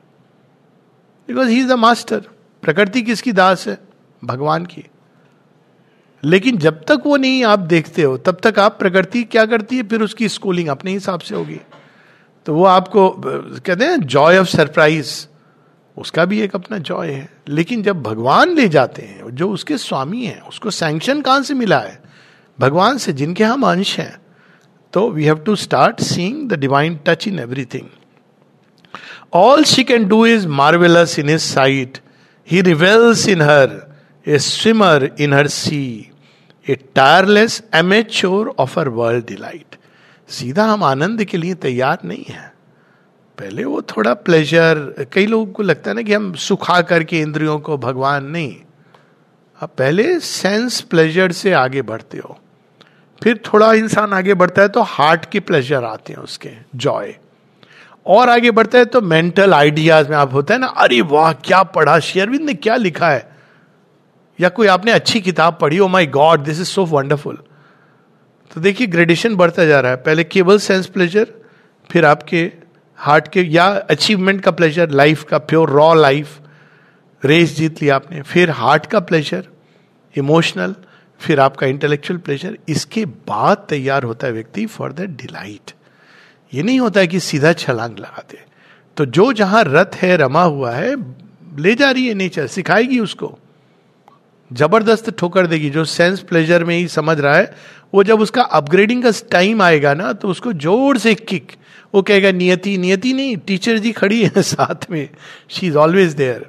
S1: because he is the master. प्रकृति किसकी दास है? भगवान की. लेकिन जब तक वो नहीं आप देखते हो तब तक आप प्रकृति क्या करती है, फिर उसकी स्कूलिंग अपने हिसाब से होगी. तो वो आपको कहते हैं जॉय ऑफ सरप्राइज, उसका भी एक अपना जॉय है. लेकिन जब भगवान ले जाते हैं, जो उसके स्वामी हैं, उसको सैंक्शन कहां से मिला है? भगवान से, जिनके हम अंश हैं. तो we have to start seeing the divine touch in everything. All she can do is marvellous in his sight. He revels in her, a swimmer in her sea, a tireless amateur of her world delight. सीधा हम आनंद के लिए तैयार नहीं है. पहले वो थोड़ा प्लेजर, कई लोगों को लगता है ना कि हम सुखा करके इंद्रियों को, भगवान नहीं. आप पहले सेंस प्लेजर से आगे बढ़ते हो, फिर थोड़ा इंसान आगे बढ़ता है तो हार्ट के प्लेजर आते हैं, उसके जॉय. और आगे बढ़ता है तो मेंटल आइडियाज में आप होता है ना, अरे वाह क्या पढ़ा, श्री अरविंद ने क्या लिखा है, या कोई आपने अच्छी किताब पढ़ी, oh my God this is so wonderful. तो देखिए ग्रेडेशन बढ़ता जा रहा है. पहले केवल सेंस प्लेजर, फिर आपके हार्ट के या अचीवमेंट का प्लेजर, लाइफ का प्योर रॉ लाइफ, रेस जीत लिया आपने, फिर हार्ट का प्लेजर इमोशनल, फिर आपका इंटेलेक्चुअल प्लेजर. इसके बाद तैयार होता है व्यक्ति फॉर द डिलाइट. ये नहीं होता है कि सीधा छलांग लगा दे. तो जो जहां रथ है, रमा हुआ है, ले जा रही है नेचर, सिखाएगी उसको, जबरदस्त ठोकर देगी. जो सेंस प्लेजर में ही समझ रहा है, वो जब उसका अपग्रेडिंग का टाइम आएगा ना, तो उसको जोर से किक, वो कहेगा नियति, नियति नहीं, टीचर जी खड़ी है साथ में, she is always there.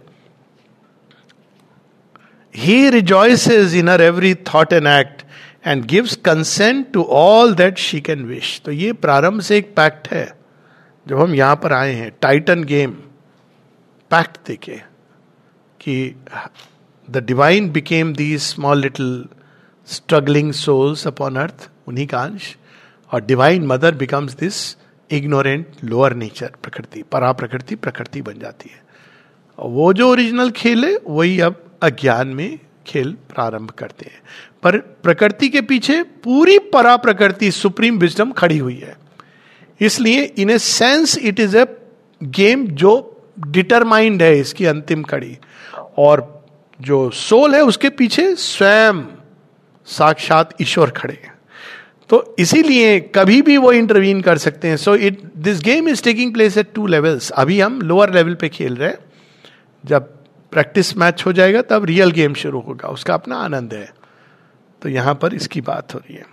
S1: He rejoices in her every thought and act and gives consent to all that she can wish. तो ये प्रारंभ से एक पैक्ट है. जब हम यहां पर आए हैं, टाइटन गेम पैक्ट देखे कि the divine became these small little struggling souls upon earth, उन्हीं का अंश, और divine mother becomes this ignorant lower nature, प्रकृति, परा प्रकृति, प्रकृति बन जाती है. और वो जो ओरिजिनल खेल है वही अब अज्ञान में खेल प्रारंभ करते हैं. पर प्रकृति के पीछे पूरी परा प्रकृति, सुप्रीम विजडम खड़ी हुई है. इसलिए in a sense it is a game जो डिटरमाइंड है, इसकी अंतिम कड़ी. और जो सोल है उसके पीछे स्वयं साक्षात ईश्वर खड़े हैं. तो इसीलिए कभी भी वो इंटरवीन कर सकते हैं. So it this game is taking place at two levels. अभी हम लोअर लेवल पे खेल रहे हैं. जब प्रैक्टिस मैच हो जाएगा तब रियल गेम शुरू होगा, उसका अपना आनंद है. तो यहां पर इसकी बात हो रही है.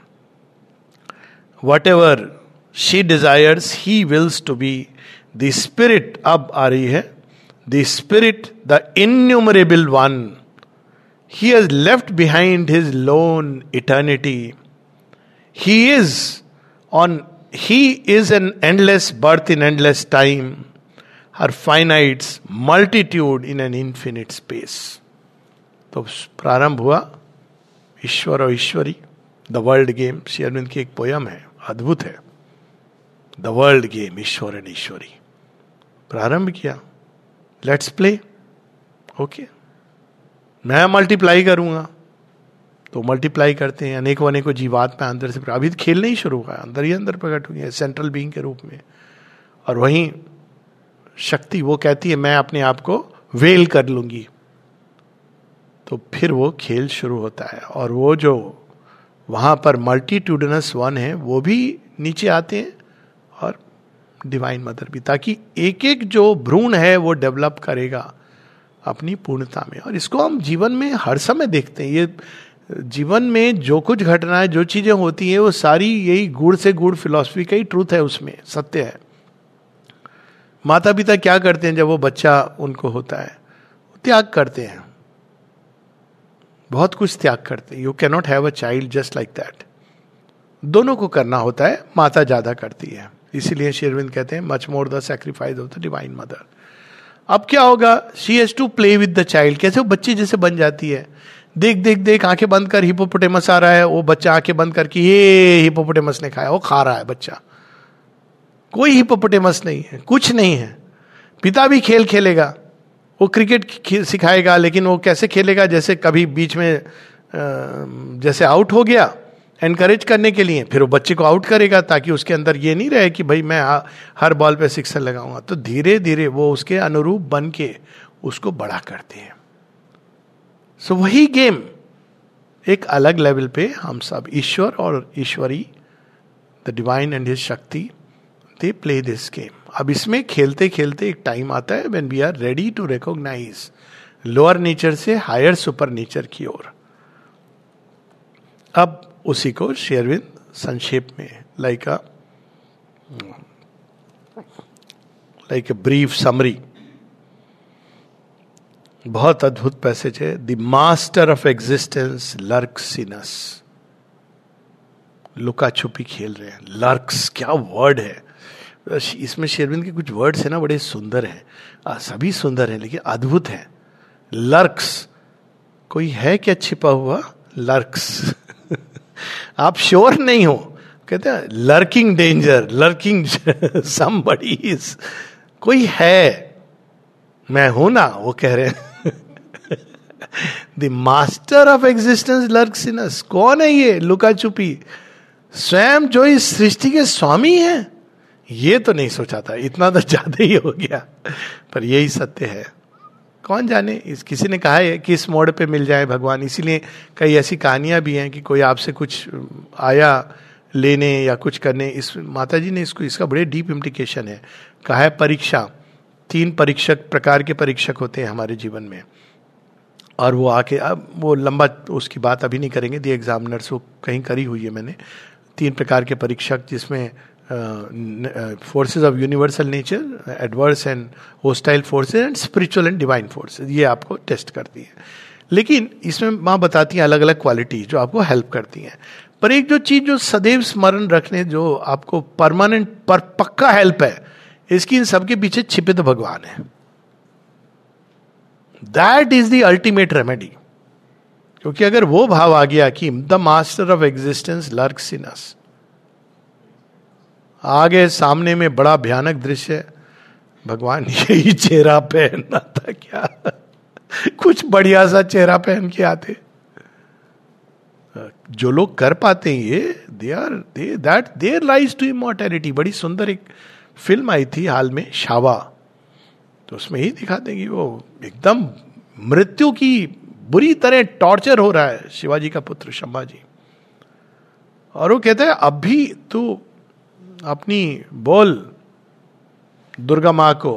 S1: Whatever she desires he wills to be. The spirit अब आ रही है, the spirit the innumerable one, he has left behind his lone eternity. He is on, he is an endless birth in endless time, her finites multitude in an infinite space. तो प्रारंभ हुआ ईश्वर और ईश्वरी, the world game. Shri Aurobindo की एक पोयम है, अद्भुत है, द वर्ल्ड गेम, ईश्वर एंड ईश्वरी. प्रारंभ किया, लेट्स प्ले. ओके, मैं मल्टीप्लाई करूंगा, तो मल्टीप्लाई करते हैं. अनेकों अनेकों जीवात में अंदर से, अभी खेल नहीं शुरू हुआ, अंदर ही अंदर प्रकट हुई है सेंट्रल बीइंग के रूप में. और वहीं शक्ति वो कहती है मैं अपने आप को वेल कर लूंगी. तो फिर वो खेल शुरू होता है. और वो जो वहां पर मल्टीट्यूडनस वन है वो भी नीचे आते हैं, और डिवाइन मदर भी, ताकि एक एक जो भ्रूण है वो डेवलप करेगा अपनी पूर्णता में. और इसको हम जीवन में हर समय देखते हैं. ये जीवन में जो कुछ घटनाएं, जो चीजें होती हैं, वो सारी यही गुड़ से गुड़ फिलॉसफी का ही ट्रूथ है, उसमें सत्य है. माता पिता क्या करते हैं जब वो बच्चा उनको होता है? त्याग करते हैं, बहुत कुछ त्याग करते हैं. You can not have a child just like that. दोनों को करना होता है, माता ज्यादा करती है. इसीलिए श्री अरविंद कहते हैं much more the sacrifice of the divine mother. अब क्या होगा? She has to play with the child. कैसे वो बच्चे जैसे बन जाती है. देख देख देख आंखें बंद कर, हिपोपोटेमस आ रहा है, वो बच्चा आंखें बंद करके ये हिपोपोटेमस ने खाया, वो खा रहा है बच्चा. कोई हिपोपोटेमस नहीं है, कुछ नहीं है. पिता भी खेल खेलेगा, वो क्रिकेट सिखाएगा, लेकिन वो कैसे खेलेगा? जैसे कभी बीच में जैसे आउट हो गया, एनकरेज करने के लिए, फिर वो बच्चे को आउट करेगा, ताकि उसके अंदर ये नहीं रहे कि भाई मैं हर बॉल पे सिक्सर लगाऊंगा. तो धीरे धीरे वो उसके अनुरूप बन के उसको बड़ा करते हैं. सो वही गेम एक अलग लेवल पे हम सब, ईश्वर और ईश्वरी, the divine and his shakti, they play this game. अब इसमें खेलते खेलते एक टाइम आता है when we are ready to recognise lower nature से हायर सुपर नेचर की ओर. अब उसी को श्री अरविंद संक्षेप में like a like a brief summary, बहुत अद्भुत पैसेज है. The master of existence lurks in us. लुका छुपी खेल रहे हैं. लर्क्स क्या वर्ड है. इसमें शेरविंद के कुछ वर्ड्स है ना, बड़े सुंदर हैं. सभी सुंदर हैं लेकिन अद्भुत हैं. लर्क्स, कोई है क्या छिपा हुआ. लर्क्स आप श्योर नहीं हो, कहते हैं lurking danger, lurking somebody is, कोई है, मैं हूं ना, वो कह रहे हैं. The master of existence lurks in us. कौन है ये लुका छुपी. स्वयं जो इस सृष्टि के स्वामी हैं. ये तो नहीं सोचा था, इतना तो ज्यादा ही हो गया, पर यही सत्य है. कौन जाने, इस किसी ने कहा है कि इस मोड़ पे मिल जाए भगवान. इसीलिए कई ऐसी कहानियां भी हैं कि कोई आपसे कुछ आया लेने या कुछ करने. इस माता जी ने इसको, इसका बड़े डीप इम्प्लीकेशन है. कहा है परीक्षा, तीन परीक्षक प्रकार के परीक्षक होते हैं हमारे जीवन में, और वो आके, अब वो लंबा उसकी बात अभी नहीं करेंगे. दी एग्जामिनर्स वो कहीं करी हुई है मैंने. तीन प्रकार के परीक्षक, जिसमें forces of universal nature, adverse and hostile forces and spiritual and divine forces, ये आपको टेस्ट करती है. लेकिन इसमें माँ बताती हैं अलग अलग क्वालिटी जो आपको हेल्प करती हैं. पर एक जो चीज जो सदैव स्मरण रखने, जो आपको परमानेंट पर पक्का हेल्प है, इसकी इन सबके पीछे छिपे तो भगवान है. That is the ultimate remedy. क्योंकि अगर वो भाव आ गया कि the master of existence lurks in us, आगे सामने में बड़ा भयानक दृश्य, भगवान यही चेहरा पहनना था क्या. कुछ बढ़िया सा चेहरा पहन के आते. जो लोग कर पाते हैं ये, they are they that there lies to immortality. बड़ी सुंदर एक फिल्म आई थी हाल में, शावा, तो उसमें ही दिखाते हैं कि वो एकदम मृत्यु की बुरी तरह टॉर्चर हो रहा है शिवाजी का पुत्र संभाजी, और वो कहता है अब भी तू अपनी बोल दुर्गा मां को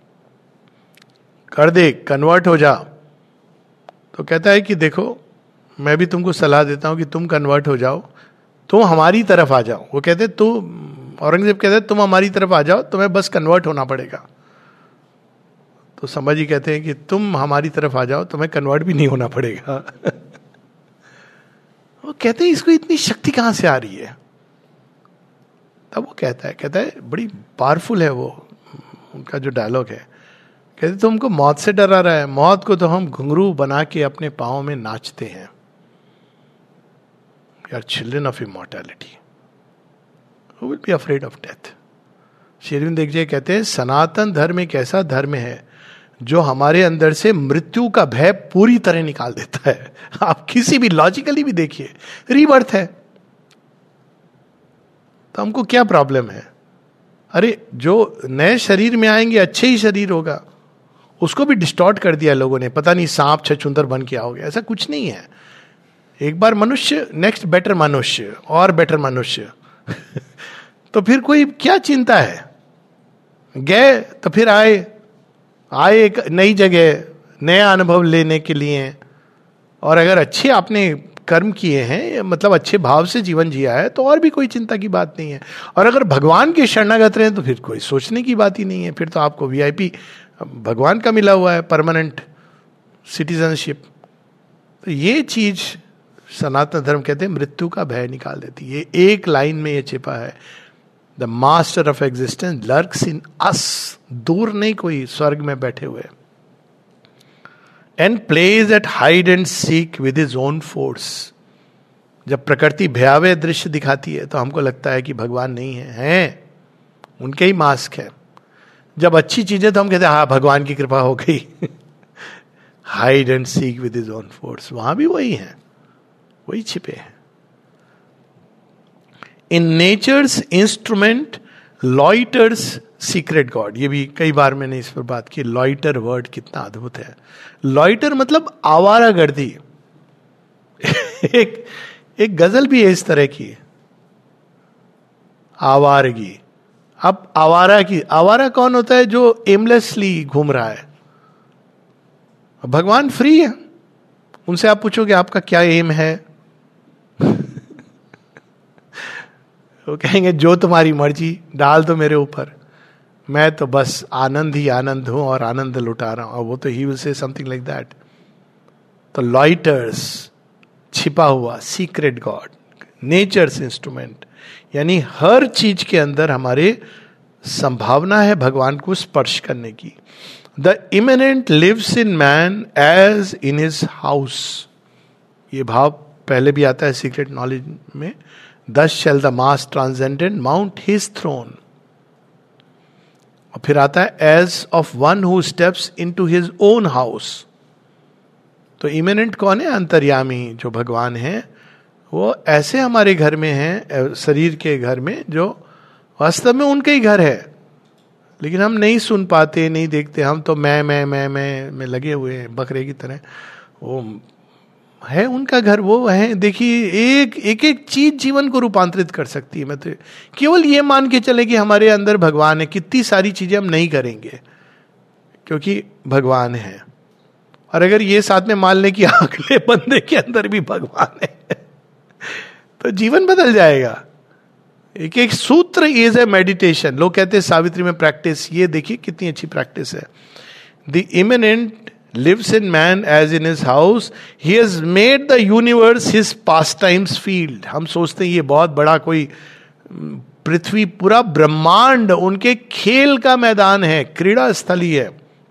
S1: कर दे, कन्वर्ट हो जा. तो कहता है कि देखो मैं भी तुमको सलाह देता हूं कि तुम कन्वर्ट हो जाओ, तुम हमारी तरफ आ जाओ. वो कहते तू, औरंगजेब कहते तुम हमारी तरफ आ जाओ, तुम्हें बस कन्वर्ट होना पड़ेगा. तो संभाजी कहते हैं कि तुम हमारी तरफ आ जाओ, तुम्हें कन्वर्ट भी नहीं होना पड़ेगा. वो कहते हैं इसको इतनी शक्ति कहां से आ रही है. तब वो कहता है कहता है बड़ी पावरफुल है वो, उनका जो डायलॉग है. कहते तुमको मौत से डरा रहा है, मौत को तो हम घुंघरू बना के अपने पाँव में नाचते हैं. We are children of immortality, who will be afraid of death. Shri Aurobindo देखिए कहते हैं सनातन धर्म एक ऐसा धर्म है जो हमारे अंदर से मृत्यु का भय पूरी तरह निकाल देता है. आप किसी भी लॉजिकली भी देखिए, रीबर्थ है तो हमको क्या प्रॉब्लम है. अरे जो नए शरीर में आएंगे अच्छे ही शरीर होगा, उसको भी डिस्टॉर्ट कर दिया लोगों ने, पता नहीं सांप छछूंदर बन के आओगे, ऐसा कुछ नहीं है. एक बार मनुष्य, नेक्स्ट बेटर मनुष्य, और बेटर मनुष्य. तो फिर कोई क्या चिंता है. गए तो फिर आए आए एक नई जगह, नया अनुभव लेने के लिए. और अगर अच्छे आपने कर्म किए हैं, मतलब अच्छे भाव से जीवन जिया है, तो और भी कोई चिंता की बात नहीं है. और अगर भगवान के शरणागत रहे तो फिर कोई सोचने की बात ही नहीं है. फिर तो आपको वीआईपी भगवान का मिला हुआ है, परमानेंट सिटीजनशिप. तो ये चीज सनातन धर्म कहते हैं मृत्यु का भय निकाल देती है. ये एक लाइन में ये छिपा है. The master of existence lurks in us. दूर नहीं कोई स्वर्ग में बैठे हुए. And plays at hide and seek with his own force. जब प्रकृति भयावह दृश्य दिखाती है तो हमको लगता है कि भगवान नहीं है, हैं उनके ही मास्क है. जब अच्छी चीजें तो हम कहते हैं हाँ भगवान की कृपा हो गई. Hide and seek with his own force, वहां भी वही है, वही छिपे हैं. In nature's instrument loiters secret God. ये भी कई बार मैंने इस पर बात की. लॉइटर वर्ड कितना अद्भुत है. लॉइटर मतलब आवारागर्दी. एक एक गजल भी है इस तरह की, आवारगी। अब आवारा की, आवारा कौन होता है? जो एमलेसली घूम रहा है। भगवान फ्री है, उनसे आप पूछोगे आपका क्या एम है, वो कहेंगे जो तुम्हारी मर्जी डाल दो मेरे ऊपर, मैं तो बस आनंद ही आनंद हूं और आनंद लुटा रहा हूं। और वो तो he will say something like that. तो लॉइटर्स, छिपा हुआ, सीक्रेट गॉड, नेचर्स इंस्ट्रूमेंट, यानी हर चीज के अंदर हमारे संभावना है भगवान को स्पर्श करने की। The immanent lives in man as in his house, ये भाव पहले भी आता है सीक्रेट नॉलेज में। Thus shall the mass transcendent mount his throne. और फिर आता है as of one who steps into his own house. तो इमिनेंट कौन है? अंतर्यामी जो भगवान है, वो ऐसे हमारे घर में हैं, शरीर के घर में, जो वास्तव में उनके ही घर है, लेकिन हम नहीं सुन पाते, नहीं देखते। हम तो मैं मैं मैं मैं में लगे हुए हैं बकरे की तरह। वो है उनका घर, वो है। देखिए एक एक एक चीज जीवन को रूपांतरित कर सकती है। मैं तो केवल ये मान के चले कि हमारे अंदर भगवान है, कितनी सारी चीजें हम नहीं करेंगे क्योंकि भगवान है। और अगर ये साथ में मान ले कि अगले बंदे के अंदर भी भगवान है तो जीवन बदल जाएगा। एक एक सूत्र इज ए मेडिटेशन। लोग कहते हैं सावित्री में प्रैक्टिस, ये देखिए कितनी अच्छी प्रैक्टिस है। The immanent lives in man as in his house, he has made the universe his pastime's field. हम सोचते हैं ये बहुत बड़ा कोई पृथ्वी, पूरा ब्रह्मांड उनके खेल का मैदान है, क्रीड़ा स्थली है।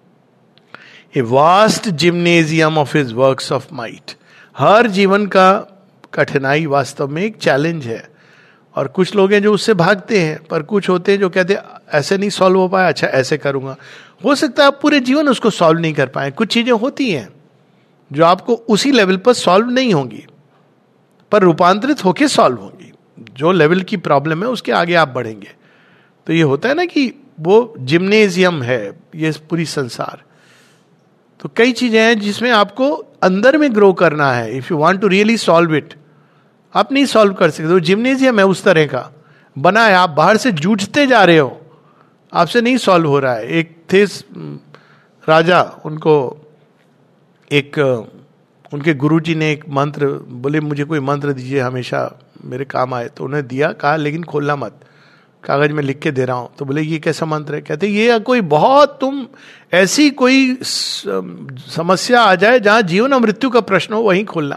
S1: A vast gymnasium of his works of might. हर जीवन का कठिनाई वास्तव में एक चैलेंज है। और कुछ लोग हैं जो उससे भागते हैं, पर कुछ होते हैं जो कहते हैं ऐसे नहीं सॉल्व हो पाया, अच्छा ऐसे करूंगा। हो सकता है आप पूरे जीवन उसको सॉल्व नहीं कर पाए। कुछ चीजें होती हैं जो आपको उसी लेवल पर सॉल्व नहीं होंगी, पर रूपांतरित होके सॉल्व होंगी। जो लेवल की प्रॉब्लम है उसके आगे आप बढ़ेंगे। तो ये होता है ना कि वो जिम्नेजियम है ये पूरी संसार। तो कई चीजें हैं जिसमें आपको अंदर में ग्रो करना है। If you want to really solve it, आप नहीं सॉल्व कर सकते। वो जिम्नेजियम है उस तरह का बना है, आप बाहर से जूझते जा रहे हो, आपसे नहीं सॉल्व हो रहा है। एक थे राजा, उनको एक उनके गुरुजी ने एक मंत्र बोले, मुझे कोई मंत्र दीजिए हमेशा मेरे काम आए। तो उन्हें दिया, कहा लेकिन खोलना मत, कागज में लिख के दे रहा हूं। तो बोले ये कैसा मंत्र है? कहते ये कोई बहुत, तुम ऐसी कोई समस्या आ जाए जहां जीवन और मृत्यु का प्रश्न हो, वहीं खोलना।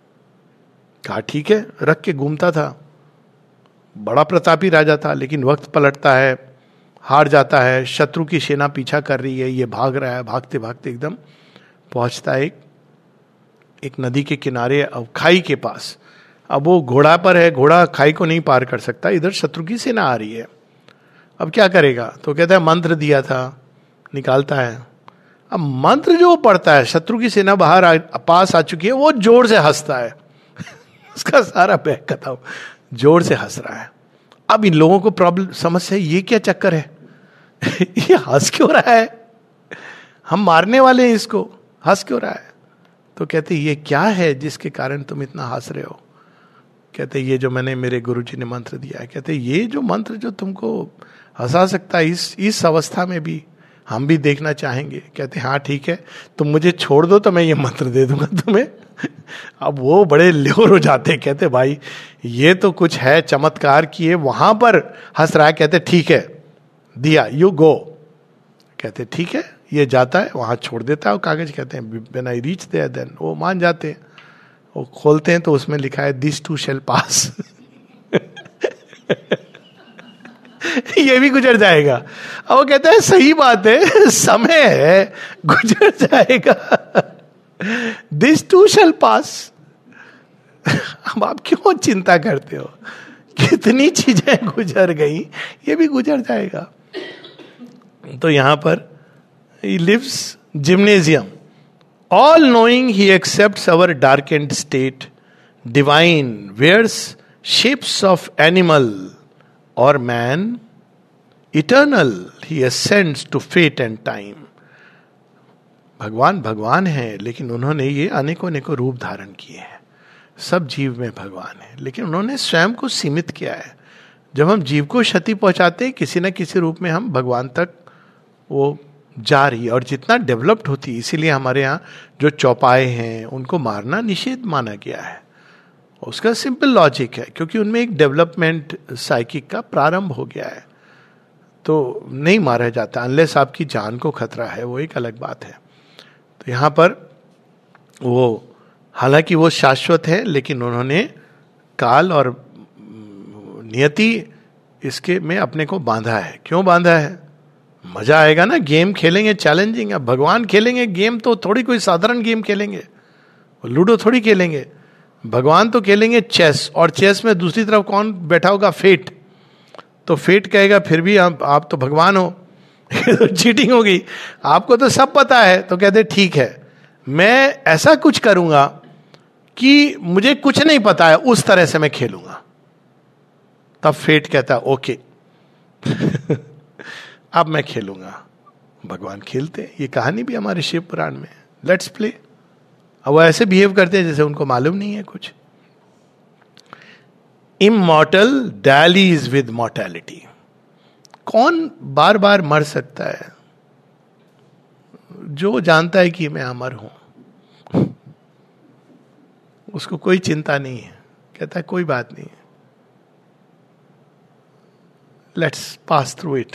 S1: कहा ठीक है, रख के घूमता था। बड़ा प्रतापी राजा था, लेकिन वक्त पलटता है, हार जाता है, शत्रु की सेना पीछा कर रही है, ये भाग रहा है, भागते भागते एकदम पहुंचता है एक एक नदी के किनारे, अब खाई के पास। अब वो घोड़ा पर है, घोड़ा खाई को नहीं पार कर सकता, इधर शत्रु की सेना आ रही है। अब क्या करेगा? तो कहता है मंत्र दिया था, निकालता है। अब मंत्र जो पढ़ता है, शत्रु की सेना बाहर आ, पास आ चुकी है, वो जोर से हंसता है उसका सारा बैग खत्म, जोर से हंस रहा है। अब इन लोगों को प्रॉब्लम, समस्या, ये क्या चक्कर है ये हंस क्यों रहा है? हम मारने वाले हैं इसको, हंस क्यों रहा है? तो कहते ये क्या है जिसके कारण तुम इतना हंस रहे हो? कहते ये जो मैंने, मेरे गुरुजी ने मंत्र दिया है। कहते ये जो मंत्र जो तुमको हंसा सकता है इस इस अवस्था में भी, हम भी देखना चाहेंगे। कहते हाँ ठीक है, तुम मुझे छोड़ दो तो मैं ये मंत्र दे दूंगा तुम्हें। अब वो बड़े ल्योर हो जाते, कहते भाई ये तो कुछ है चमत्कार किए, वहां पर हंस रहा है। कहते ठीक है, दिया, यू गो। कहते ठीक है, ये जाता है, वहां छोड़ देता है वो कागज। कहते हैं when I reach there then, वो मान जाते हैं। वो खोलते हैं तो उसमें लिखा है दिस टू शैल पास ये भी गुजर जाएगा। अब वो कहता है सही बात है, समय है, गुजर जाएगा, दिस टू शैल पास। अब आप क्यों चिंता करते हो? कितनी चीजें गुजर गई, ये भी गुजर जाएगा। तो यहां पर he lives gymnasium, all knowing he accepts our darkened state, divine wears shapes of animal or man, eternal he ascends to fate and time. भगवान भगवान है, लेकिन उन्होंने ये अनेकों अनेकों रूप धारण किए हैं। सब जीव में भगवान है, लेकिन उन्होंने स्वयं को सीमित किया है। जब हम जीव को क्षति पहुंचाते हैं किसी न किसी रूप में, हम भगवान तक वो जा रही है, और जितना डेवलप्ड होती है, इसीलिए हमारे यहाँ जो चौपाए हैं उनको मारना निषेध माना गया है। उसका सिंपल लॉजिक है, क्योंकि उनमें एक डेवलपमेंट साइकिक का प्रारंभ हो गया है, तो नहीं मारा जाता अनलेस आपकी जान को खतरा है, वो एक अलग बात है। तो यहाँ पर वो, हालांकि वो शाश्वत है, लेकिन उन्होंने काल और नियति इसके में अपने को बांधा है। क्यों बांधा है? मजा आएगा ना, गेम खेलेंगे चैलेंजिंग। अब भगवान खेलेंगे गेम तो थोड़ी कोई साधारण गेम खेलेंगे, लूडो थोड़ी खेलेंगे। भगवान तो खेलेंगे चेस, और चेस में दूसरी तरफ कौन बैठा होगा? फेट। तो फेट कहेगा फिर भी आप आप तो भगवान हो तो चीटिंग हो गई, आपको तो सब पता है। तो कहते ठीक है, मैं ऐसा कुछ करूंगा कि मुझे कुछ नहीं पता है, उस तरह से मैं खेलूंगा। तब फेट कहता है ओके अब मैं खेलूंगा। भगवान खेलते हैं, ये कहानी भी हमारे शिव पुराण में है, लेट्स प्ले। अब वो ऐसे बिहेव करते हैं जैसे उनको मालूम नहीं है कुछ। Immortal dallies with mortality. कौन बार बार मर सकता है? जो जानता है कि मैं अमर हूं, उसको कोई चिंता नहीं है, कहता है कोई बात नहीं, let's pass through it.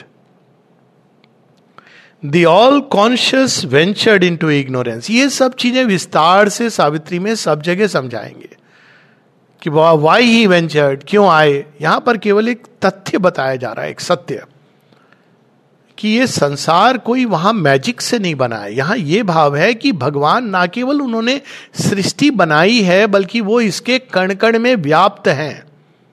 S1: The all conscious ventured into ignorance. ये सब चीजें विस्तार से सावित्री में सब जगह समझाएंगे कि वाई ही वेंचर्ड, क्यों आए। यहां पर केवल एक तथ्य बताया जा रहा है, एक सत्य, कि ये संसार कोई वहां मैजिक से नहीं बना है। यहां ये भाव है कि भगवान ना केवल उन्होंने सृष्टि बनाई है, बल्कि वो इसके कण कण में व्याप्त हैं,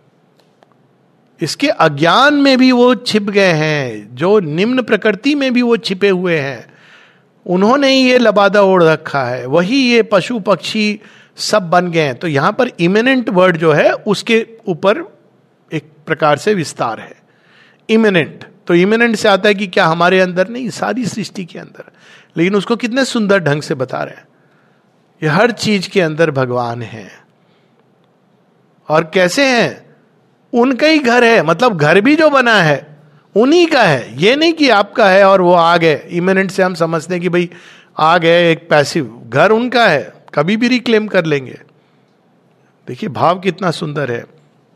S1: इसके अज्ञान में भी वो छिप गए हैं, जो निम्न प्रकृति में भी वो छिपे हुए हैं। उन्होंने ही ये लबादा ओढ़ रखा है, वही ये पशु पक्षी सब बन गए हैं। तो यहां पर इमिनेंट वर्ड जो है उसके ऊपर एक प्रकार से विस्तार है। इमिनेंट, तो इमिनेंट से आता है कि क्या हमारे अंदर नहीं, सारी सृष्टि के अंदर। लेकिन उसको कितने सुंदर ढंग से बता रहे हैं, ये हर चीज के अंदर भगवान है। और कैसे हैं? उनका ही घर है, मतलब घर भी जो बना है उन्हीं का है, ये नहीं कि आपका है और वो आ गए। इमिनेंट से हम समझते हैं कि भाई आ गए, एक पैसिव। घर उनका है, कभी भी रिक्लेम कर लेंगे। देखिए भाव कितना सुंदर है।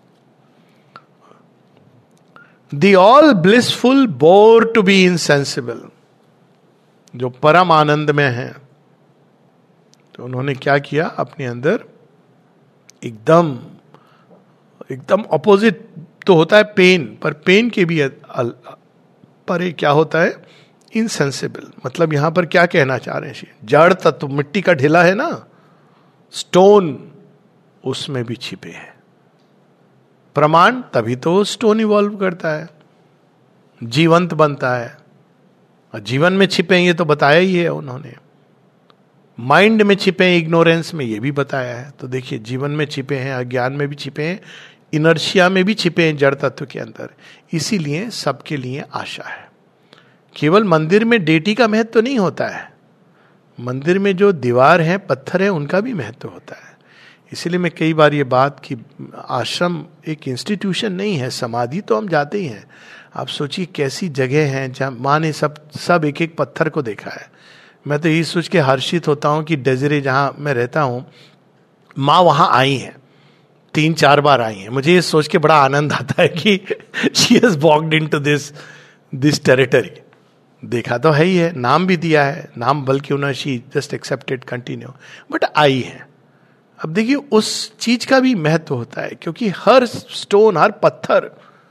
S1: The all blissful bore to be insensible, जो परम आनंद में है, तो उन्होंने क्या किया? अपने अंदर एकदम एकदम ऑपोजिट तो होता है पेन, पर पेन के भी परे क्या होता है? इनसेंसिबल। मतलब यहां पर क्या कहना चाह रहे हैं? जड़ तत्व, मिट्टी का ढेला है ना, स्टोन, उसमें भी छिपे हैं प्रमाण, तभी तो स्टोन इवॉल्व करता है, जीवंत बनता है। और जीवन में छिपे हैं, ये तो बताया ही है उन्होंने। माइंड में छिपे हैं, इग्नोरेंस में, ये भी बताया है। तो देखिए जीवन में छिपे हैं, अज्ञान में भी छिपे हैं, इनर्शिया में भी छिपे हैं, जड़ तत्व के अंदर। इसीलिए सबके लिए आशा है। केवल मंदिर में डेटी का महत्व तो नहीं होता है, मंदिर में जो दीवार है, पत्थर है, उनका भी महत्व होता है। इसीलिए मैं कई बार ये बात कि आश्रम एक इंस्टीट्यूशन नहीं है, समाधि तो हम जाते ही हैं। आप सोचिए कैसी जगह है जहाँ माँ ने सब सब एक एक पत्थर को देखा है। मैं तो यही सोच के हर्षित होता हूँ कि डेजरे जहाँ मैं रहता हूँ, माँ वहाँ आई हैं, तीन चार बार आई हैं। मुझे ये सोच के बड़ा आनंद आता है कि she has walked into this this territory. देखा तो है ही है, नाम भी दिया है, नाम बल्कि उन्होंने she just accepted continue, but I है। अब देखिए उस चीज का भी महत्व होता है, क्योंकि हर स्टोन, हर पत्थर,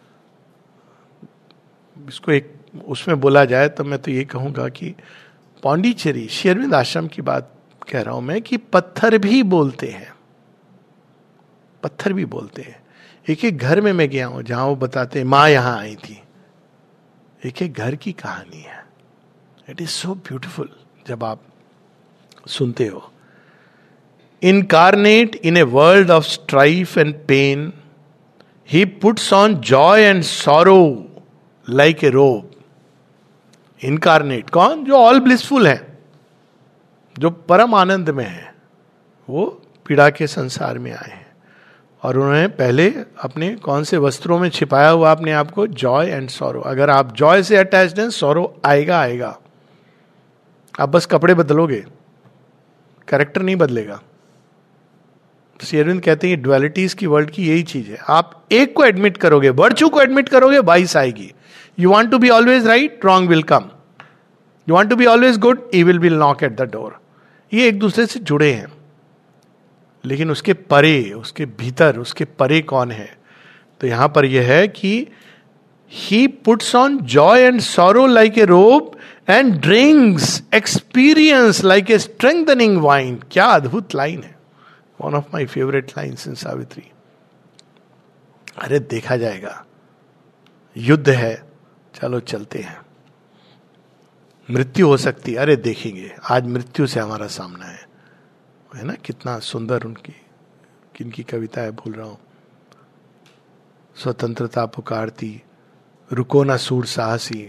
S1: इसको एक उसमें बोला जाए तो मैं तो ये कहूंगा कि पौंडीचेरी, श्री अरविंद आश्रम की बात कह रहा हूं मैं, कि पत्थर भी बोलते हैं, पत्थर भी बोलते हैं। एक एक घर में मैं गया हूं जहां वो बताते हैं माँ यहां आई थी, एक एक घर की कहानी है। इट इज सो ब्यूटिफुल जब आप सुनते हो। Incarnate in a world of strife and pain, he puts on joy and sorrow like a robe. Incarnate कौन? जो ऑल ब्लिसफुल है, जो परम आनंद में है, वो पीड़ा के संसार में आए हैं और उन्होंने पहले अपने कौन से वस्त्रों में छिपाया हुआ अपने आप को, जॉय एंड सॉरो। अगर आप जॉय से अटैच्ड हैं, सॉरो आएगा आएगा, आप बस कपड़े बदलोगे, कैरेक्टर नहीं बदलेगा। श्री अरविंद कहते हैं ड्युअलिटीज की वर्ल्ड की यही चीज है, आप एक को एडमिट करोगे, वर्च्यू को एडमिट करोगे, वाइस आएगी। You want to be always right, wrong will come. You want to be always good, evil will knock at the door. ये एक दूसरे से जुड़े हैं, लेकिन उसके परे, उसके भीतर, उसके परे कौन है? तो यहां पर यह है कि he puts on joy and sorrow like a robe and drinks experience like a strengthening wine. क्या अद्भुत लाइन है, one of my favourite lines in Savitri. अरे देखा जाएगा, युद्ध है, चलो चलते हैं। मृत्यु हो सकती है, अरे देखेंगे, आज मृत्यु से हमारा सामना है। है ना, कितना सुंदर उनकी, किनकी कविता है भूल रहा हूं। स्वतंत्रता पुकारती, रुको ना सूर साहसी,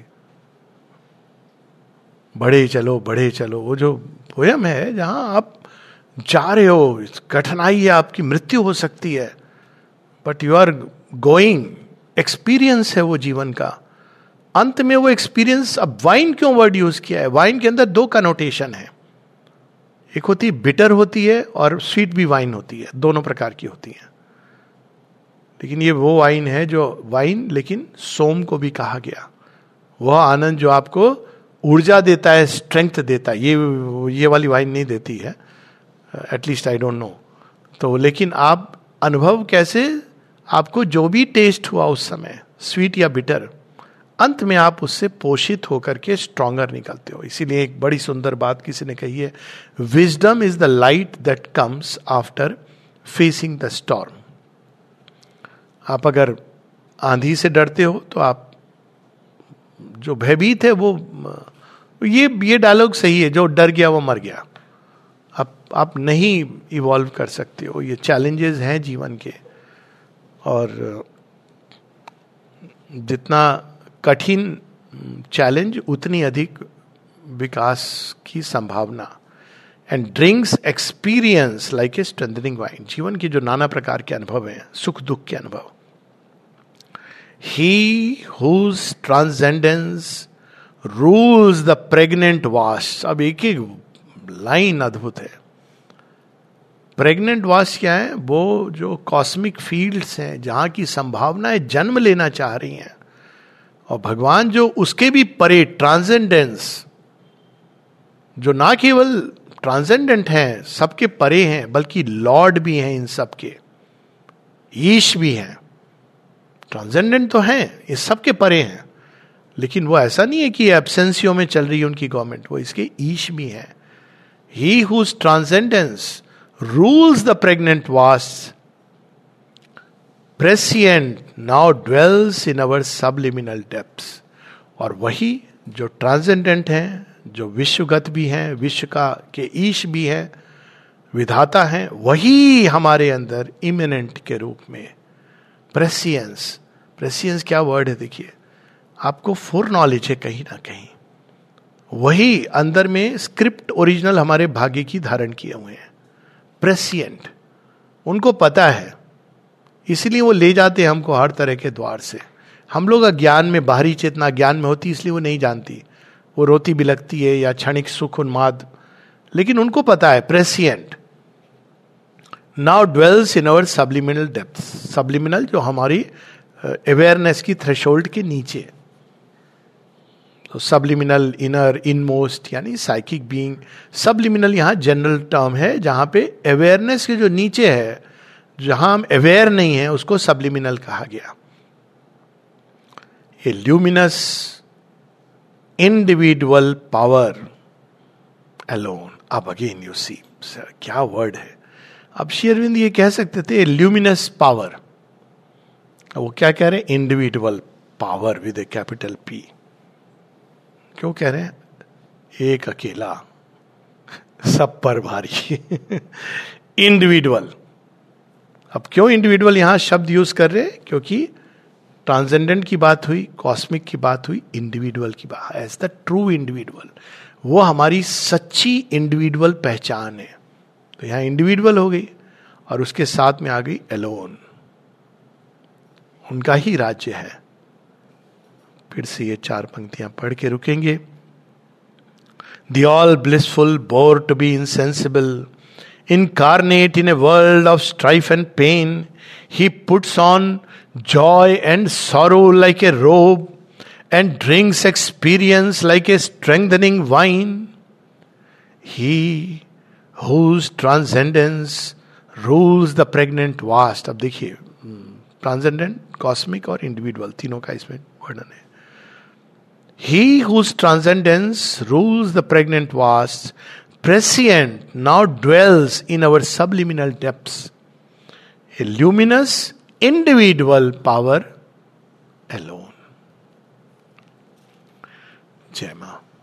S1: बढ़े चलो बढ़े चलो। वो जो पोयम है जहां आप जा रहे हो, कठिनाई है, आपकी मृत्यु हो सकती है, but you are going, experience है वो जीवन का। अंत में वो एक्सपीरियंस, अब वाइन क्यों वर्ड यूज किया है? वाइन के अंदर दो कनोटेशन है, एक होती बिटर होती है और स्वीट भी वाइन होती है, दोनों प्रकार की होती है। लेकिन ये वो वाइन है जो वाइन, लेकिन सोम को भी कहा गया, वह आनंद जो आपको ऊर्जा देता है, स्ट्रेंथ देता है। ये ये वाली वाइन नहीं देती है, एटलीस्ट आई डोंट नो। तो लेकिन आप अनुभव कैसे, आपको जो भी टेस्ट हुआ उस समय, स्वीट या बिटर, अंत में आप उससे पोषित होकर के स्ट्रॉन्गर निकलते हो। इसीलिए एक बड़ी सुंदर बात किसी ने कही है, wisdom is the light that comes after facing the storm. आप अगर आंधी से डरते हो तो आप जो भयभीत है वो, ये ये डायलॉग सही है, जो डर गया वो मर गया। आप आप नहीं इवॉल्व कर सकते हो, ये चैलेंजेस हैं जीवन के। और जितना कठिन चैलेंज उतनी अधिक विकास की संभावना। And drinks experience like a strengthening wine. जीवन के जो नाना प्रकार के अनुभव हैं, सुख दुख के अनुभव। He whose transcendence rules the pregnant vast. अब एक एक लाइन अद्भुत है। प्रेग्नेंट वास्ट क्या है? वो जो कॉस्मिक फील्ड्स हैं, जहां की संभावनाएं जन्म लेना चाह रही हैं, और भगवान जो उसके भी परे, ट्रांसेंडेंस, जो ना केवल ट्रांसेंडेंट हैं, सबके परे हैं, बल्कि लॉर्ड भी हैं इन सबके, ईश भी हैं। ट्रांसेंडेंट तो हैं, ये सबके परे हैं, लेकिन वो ऐसा नहीं है कि एब्सेंसियो में चल रही है उनकी गवर्नमेंट, वो इसके ईश भी हैं। He whose transcendence rules the pregnant vast, prescient now dwells in our subliminal depths। और वही जो ट्रांसेंडेंट हैं, जो विश्वगत भी हैं, विश्व का के ईश भी हैं, विधाता हैं, वही हमारे अंदर इमिनेंट के रूप में प्रेसियंस। प्रेसियंस क्या वर्ड है? देखिए, आपको फोर नॉलेज है कहीं ना कहीं, वही अंदर में स्क्रिप्ट ओरिजिनल हमारे भाग्य की धारण किए हुए हैं। प्रेसियंट, उनको पता है, इसलिए वो ले जाते हैं हमको हर तरह के द्वार से। हम लोग अज्ञान में, बाहरी चेतना ज्ञान में होती, इसलिए वो नहीं जानती, वो रोती बिलकती है या क्षणिक सुख उन्माद, लेकिन उनको पता है। Prescient now dwells in our subliminal depth. Subliminal जो हमारी अवेयरनेस की थ्रेशोल्ड के नीचे, तो सब्लिमिनल, इनर, इनमोस्ट, यानी साइकिक बीइंग। सब्लिमिनल यहाँ जनरल टर्म है, जहां पे अवेयरनेस के जो नीचे है, जहां हम अवेयर नहीं है, उसको सब्लिमिनल कहा गया। A luminous individual power alone. अब अगेन यू सी, क्या वर्ड है। अब श्री अरविंद ये कह सकते थे ल्यूमिनस पावर, वो क्या कह रहे हैं? Individual power with a capital P. क्यों कह रहे हैं? एक अकेला सब पर भारी। इंडिविजुअल। अब क्यों इंडिविजुअल यहां शब्द यूज कर रहे हैं? क्योंकि ट्रांसेंडेंट की बात हुई, कॉस्मिक की बात हुई, इंडिविजुअल की बात, एज द ट्रू इंडिविजुअल। वो हमारी सच्ची इंडिविजुअल पहचान है। तो यहां इंडिविजुअल हो गई, और उसके साथ में आ गई एलोन, उनका ही राज्य है। फिर से ये चार पंक्तियां पढ़ के रुकेंगे। The all blissful bore to be insensible, incarnate in a world of strife and pain. He puts on joy and sorrow like a robe, and drinks experience like a strengthening wine. He whose transcendence rules the pregnant vast. अब देखिए, ट्रांसेंडेंट, कॉस्मिक और इंडिविजुअल, तीनों का इसमें वर्णन है। He whose transcendence rules the pregnant vast, prescient, now dwells in our subliminal depths. A luminous, individual power alone. जय मां।